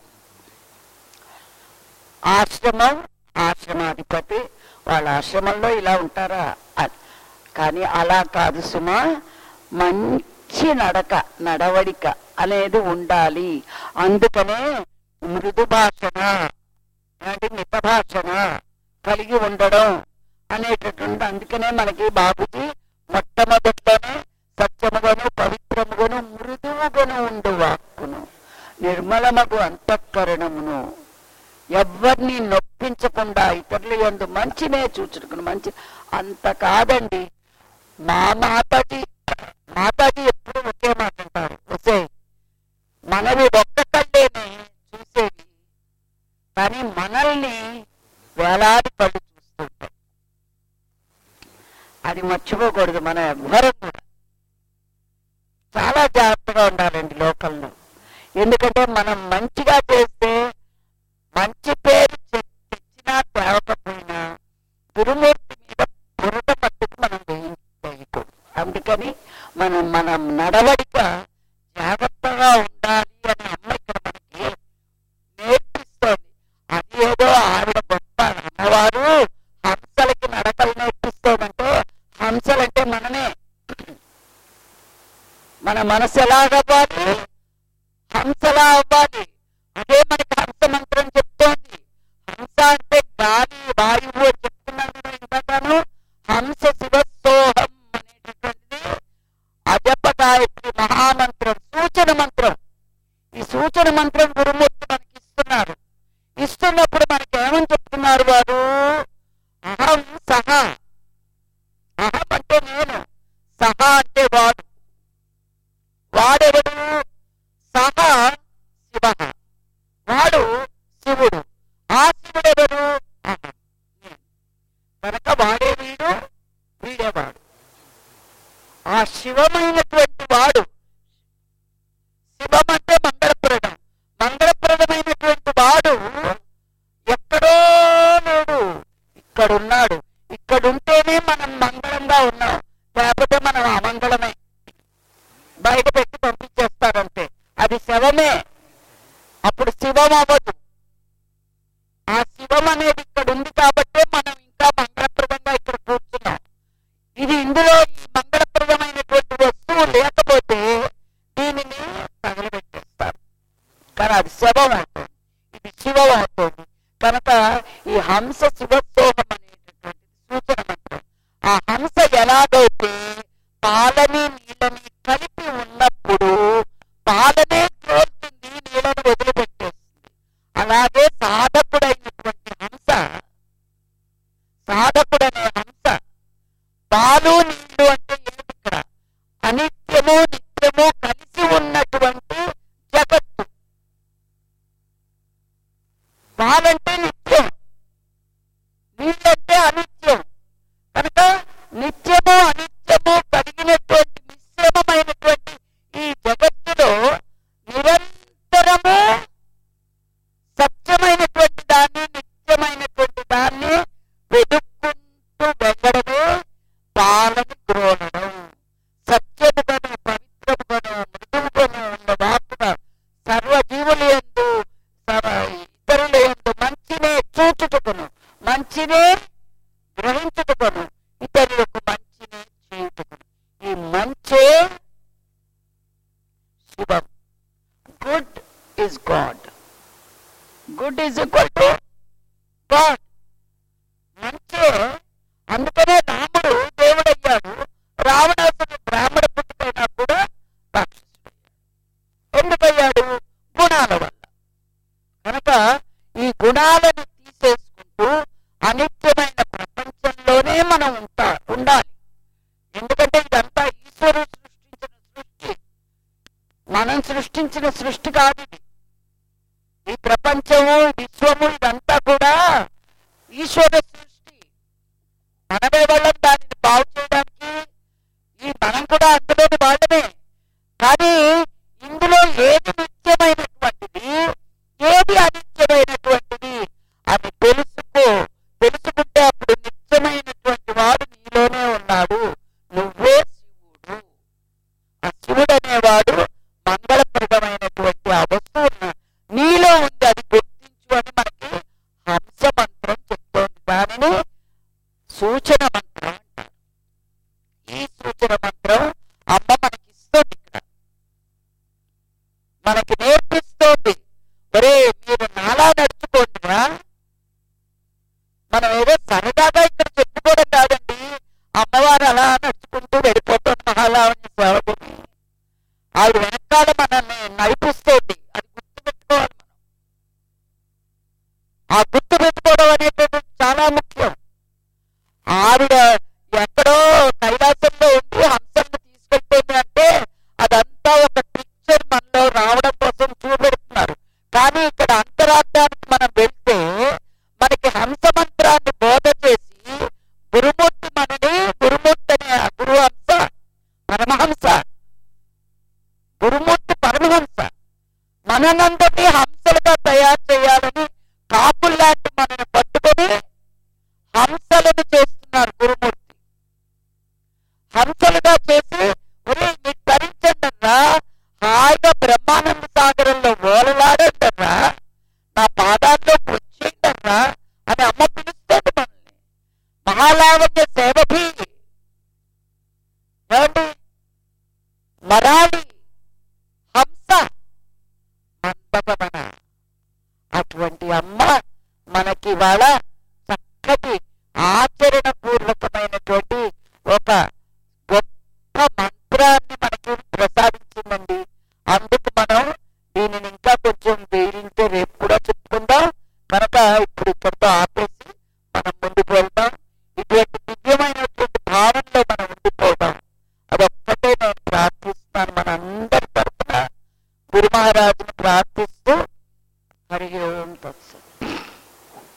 ఆశ్రమం, ఆశ్రమాధిపతి వాళ్ళ ఆశ్రమంలో ఇలా ఉంటారా? కానీ అలా కాదు సుమా. మంచి నడక నడవడిక అనేది ఉండాలి. అందుకనే మృదు భాషణ అంటే మిత భాషణ కలిగి ఉండడం అనేటటువంటి. అందుకనే మనకి బాబుజీ మొట్టమొదట్లోనే సత్యముగాను పవిత్రముగాను మృదువుగాను ఉండు వాక్కును నిర్మలమగు అంతఃకరణమును ఎవరిని నొప్పించకుండా ఇతరుల యందు మంచినే చూచుకుని మంచి అంత కాదండి. మా మాతాజీ మాతాజీ ఎప్పుడు ఒకే మాట అంటారు, వసే మనవి ఒక్క కళ్ళేనే చూసేవి కానీ మనల్ని వేలాది కళ్ళు చూస్తుంటాయి. అది మర్చిపోకూడదు. మన ఎవ్వరం కూడా చాలా జాగ్రత్తగా ఉండాలండి లోకంలో. ఎందుకంటే మనం మంచిగా చేస్తే మంచి పేరు తెచ్చినా తేవకపోయినా గురుమూర్తి మీద బురద పట్టుకు మనం వేయకూడదు. అందుకని మనం మనం నడవడిక జాగ్రత్తగా ఉండాలి అని అమ్మ ఇక్కడ మనకి నేర్పిస్తోంది. అది ఏదో ఆవిడ గొప్ప అన్నవారు హంసలకి నడకలు నేర్పిస్తోందంటే హంసలంటే మనమే. మన మనసు ఎలాగవ్వాలి, హంసలా అవ్వాలి. అదే మనకి హంస మంత్రం చెప్తోంది. హంస అంటే గాలి వాయువు అని చెప్తున్నాను కదా ఇంకాను. హంస శివసోహం అనేటటువంటిది అజప గాయత్రి మహామంత్రం, సూచన మంత్రం. ఈ సూచన మంత్రం గురుమూర్తి మనకి ఇస్తున్నారు. ఇస్తున్నప్పుడు మనకి ఏమని చెప్తున్నారు వారు? అహం సహ. అహం అంటే నేను, సహ అంటే వాడు. వాడెవడు? సహ శివ. వాడు శివుడు. ఆ శివుడెవడు? అహం నేను. కనుక వాడే వీడు, వీడేవాడు. ఆ శివమైనటువంటి వాడు, శివం అంటే మంగళప్రదం. మంగళప్రదమైనటువంటి వాడు ఎక్కడో లేడు, ఇక్కడున్నాడు. ఇక్కడుంటేనే మనం మంగళంగా ఉన్నాం, లేకపోతే మనం అమంగళమే. బయట పెట్టి పంపించేస్తారంటే అది శవమే, అప్పుడు శివం అవ్వదు. ఆ శివం అనేది ఇక్కడ ఉంది కాబట్టే మనం ఇంకా మంగళప్రదంగా ఇక్కడ కూర్చున్నాం. ఇది ఇందులో ఈ మంగళప్రదమైనటువంటి వస్తువు లేకపోతే దీనిని తగలబెట్టేస్తారు. కానీ అది శవం అవుతుంది, ఇది శివం అవుతుంది. కనుక ఈ హంస శివోత్సవం అనేటటువంటి సూచన మంత్రం. ఆ హంస ఎలాగైతే పాలని నీళ్ళని కలిపి ఉన్నప్పుడు పాలనే తోలుతుంది, నీళ్ళను వదిలిపెట్టేస్తుంది. అలాగే సాధకుడైనటువంటి హంస, సాధకుడనే హంస పాలు నీళ్లు అంటే ఏంటి? ఇక్కడ అనిత్యము నిత్యము కలిసి ఉన్నటువంటి జగత్తు. పాలంటే నిత్యం, నీళ్ళంటే అనిత్యం. కనుక నిత్యము అనిత్యము కలిగినటువంటి మిశ్రమమైనటువంటి ఈ జగత్తులో నిరంతరము సత్యమైనటువంటి దాన్ని, నిత్యమైనటువంటి దాన్ని వెతుక్కుంటూ వెళ్ళడమే పాలను గ్రోలడం. సత్యముగను పవిత్రముగను మృదువుగను ఉన్న వాక్కున సర్వజీవుల యందు ఇతరుల యందు మంచినే చూచుటకును, మంచినే గ్రహించుటకును, ఇతరులకు మంచిని చేయుటకును. ఈ మంచే శివం. Good is God. Good is equal to God. మంచే. అందుకనే రాముడు దేవుడయ్యాడు, రావణాసుడు బ్రాహ్మణ పుట్టుకైనా కూడా రాక్షసుడు. ఎందుకయ్యాడు? గుణాల వల్ల. కనుక ఈ గుణాలను తీసేసుకుంటూ అనిత్యమైన ప్రపంచంలోనే మనం ఉంటా ఉండాలి. ఎందుకంటే ఇదంతా ఈశ్వరుడు సృష్టించిన సృష్టి, మనం సృష్టించిన సృష్టి కాదు ఇది. ఈ ప్రపంచము, విశ్వము ఇదంతా కూడా ఈశ్వర సృష్టి. మనమే వాళ్ళం దానిని బాగు చేయడానికి. ఈ మనం కూడా అందులోని వాళ్ళమే. కానీ ఇందులో ఏది నిత్యమైనటువంటిది, ఏది అనిత్యమైనటువంటిది అని తెలుసుకో. తెలుసుకుంటే అప్పుడు నిత్యమైనటువంటి వాడు నీలోనే ఉన్నాడు, నువ్వే శివుడు. ఆ శివుడు అనేవాడు మంగళప్రదమైనటువంటి ఆ వస్తువు నీలో ఉంది, అది గుర్తించు అని మనకి హంస మంత్రం చెప్తోంది. దానిని సూచన మంత్రం అంటారు. ఈ సూచన మంత్రం అమ్మ మనకి ఇస్తుంది, ఇక్కడ మనకి నేర్పిస్తోంది. ఒరే మీరు నాలా నడుచుకోండిరా. మనం ఏదో సరదాగా ఇక్కడ చెప్పుకోవడం కాదండి. అమ్మవారు అలా నడుచుకుంటూ వెళ్ళిపోతుంది మహాలావణ్య సేవకుని. ఆవిడ వెనకాల మనల్ని నడిపిస్తోంది, అది గుర్తుపెట్టుకోవాలి మనం. మననందరినీ హంసలుగా తయారు చేయాలని కాపుల్లాంటి మనని పట్టుకొని హంసలను చేస్తున్నారు గురుమూర్తి. హంసలుగా చేసి ఒరే మీకు ధరించండి అన్నా, హాయిగా బ్రహ్మానంద సాగరంలో ఓలలాడండి అన్నా, నా పాదాల్లో వచ్చేయండి అన్నా అని అమ్మ పిలుస్తుంది మనల్ని. మహాలావణ్య సేవభి ఏమండి, మరాలి హంస మందగమన, అటువంటి అమ్మ మనకి ఇవాళ చక్కటి ఆచరణ పూర్వకమైనటువంటి ఒక గొప్ప మంత్రాన్ని మనకి ప్రసాదించిందండి. అందుకు మనం దీనిని ఇంకా కొంచెం వేరింటే రేపు కూడా చెప్పుకుందాం. కనుక ఇప్పుడు ఇక్కడితో ఆపేసి మనం ముందుకు వెళ్దాం. ఇటువంటి దివ్యమైనటువంటి భావంలో మనం ఉండిపోదాం. అదొక్కటే నేను ప్రార్థిస్తున్నాను మన అందరి తరఫున. గురు మహారాజును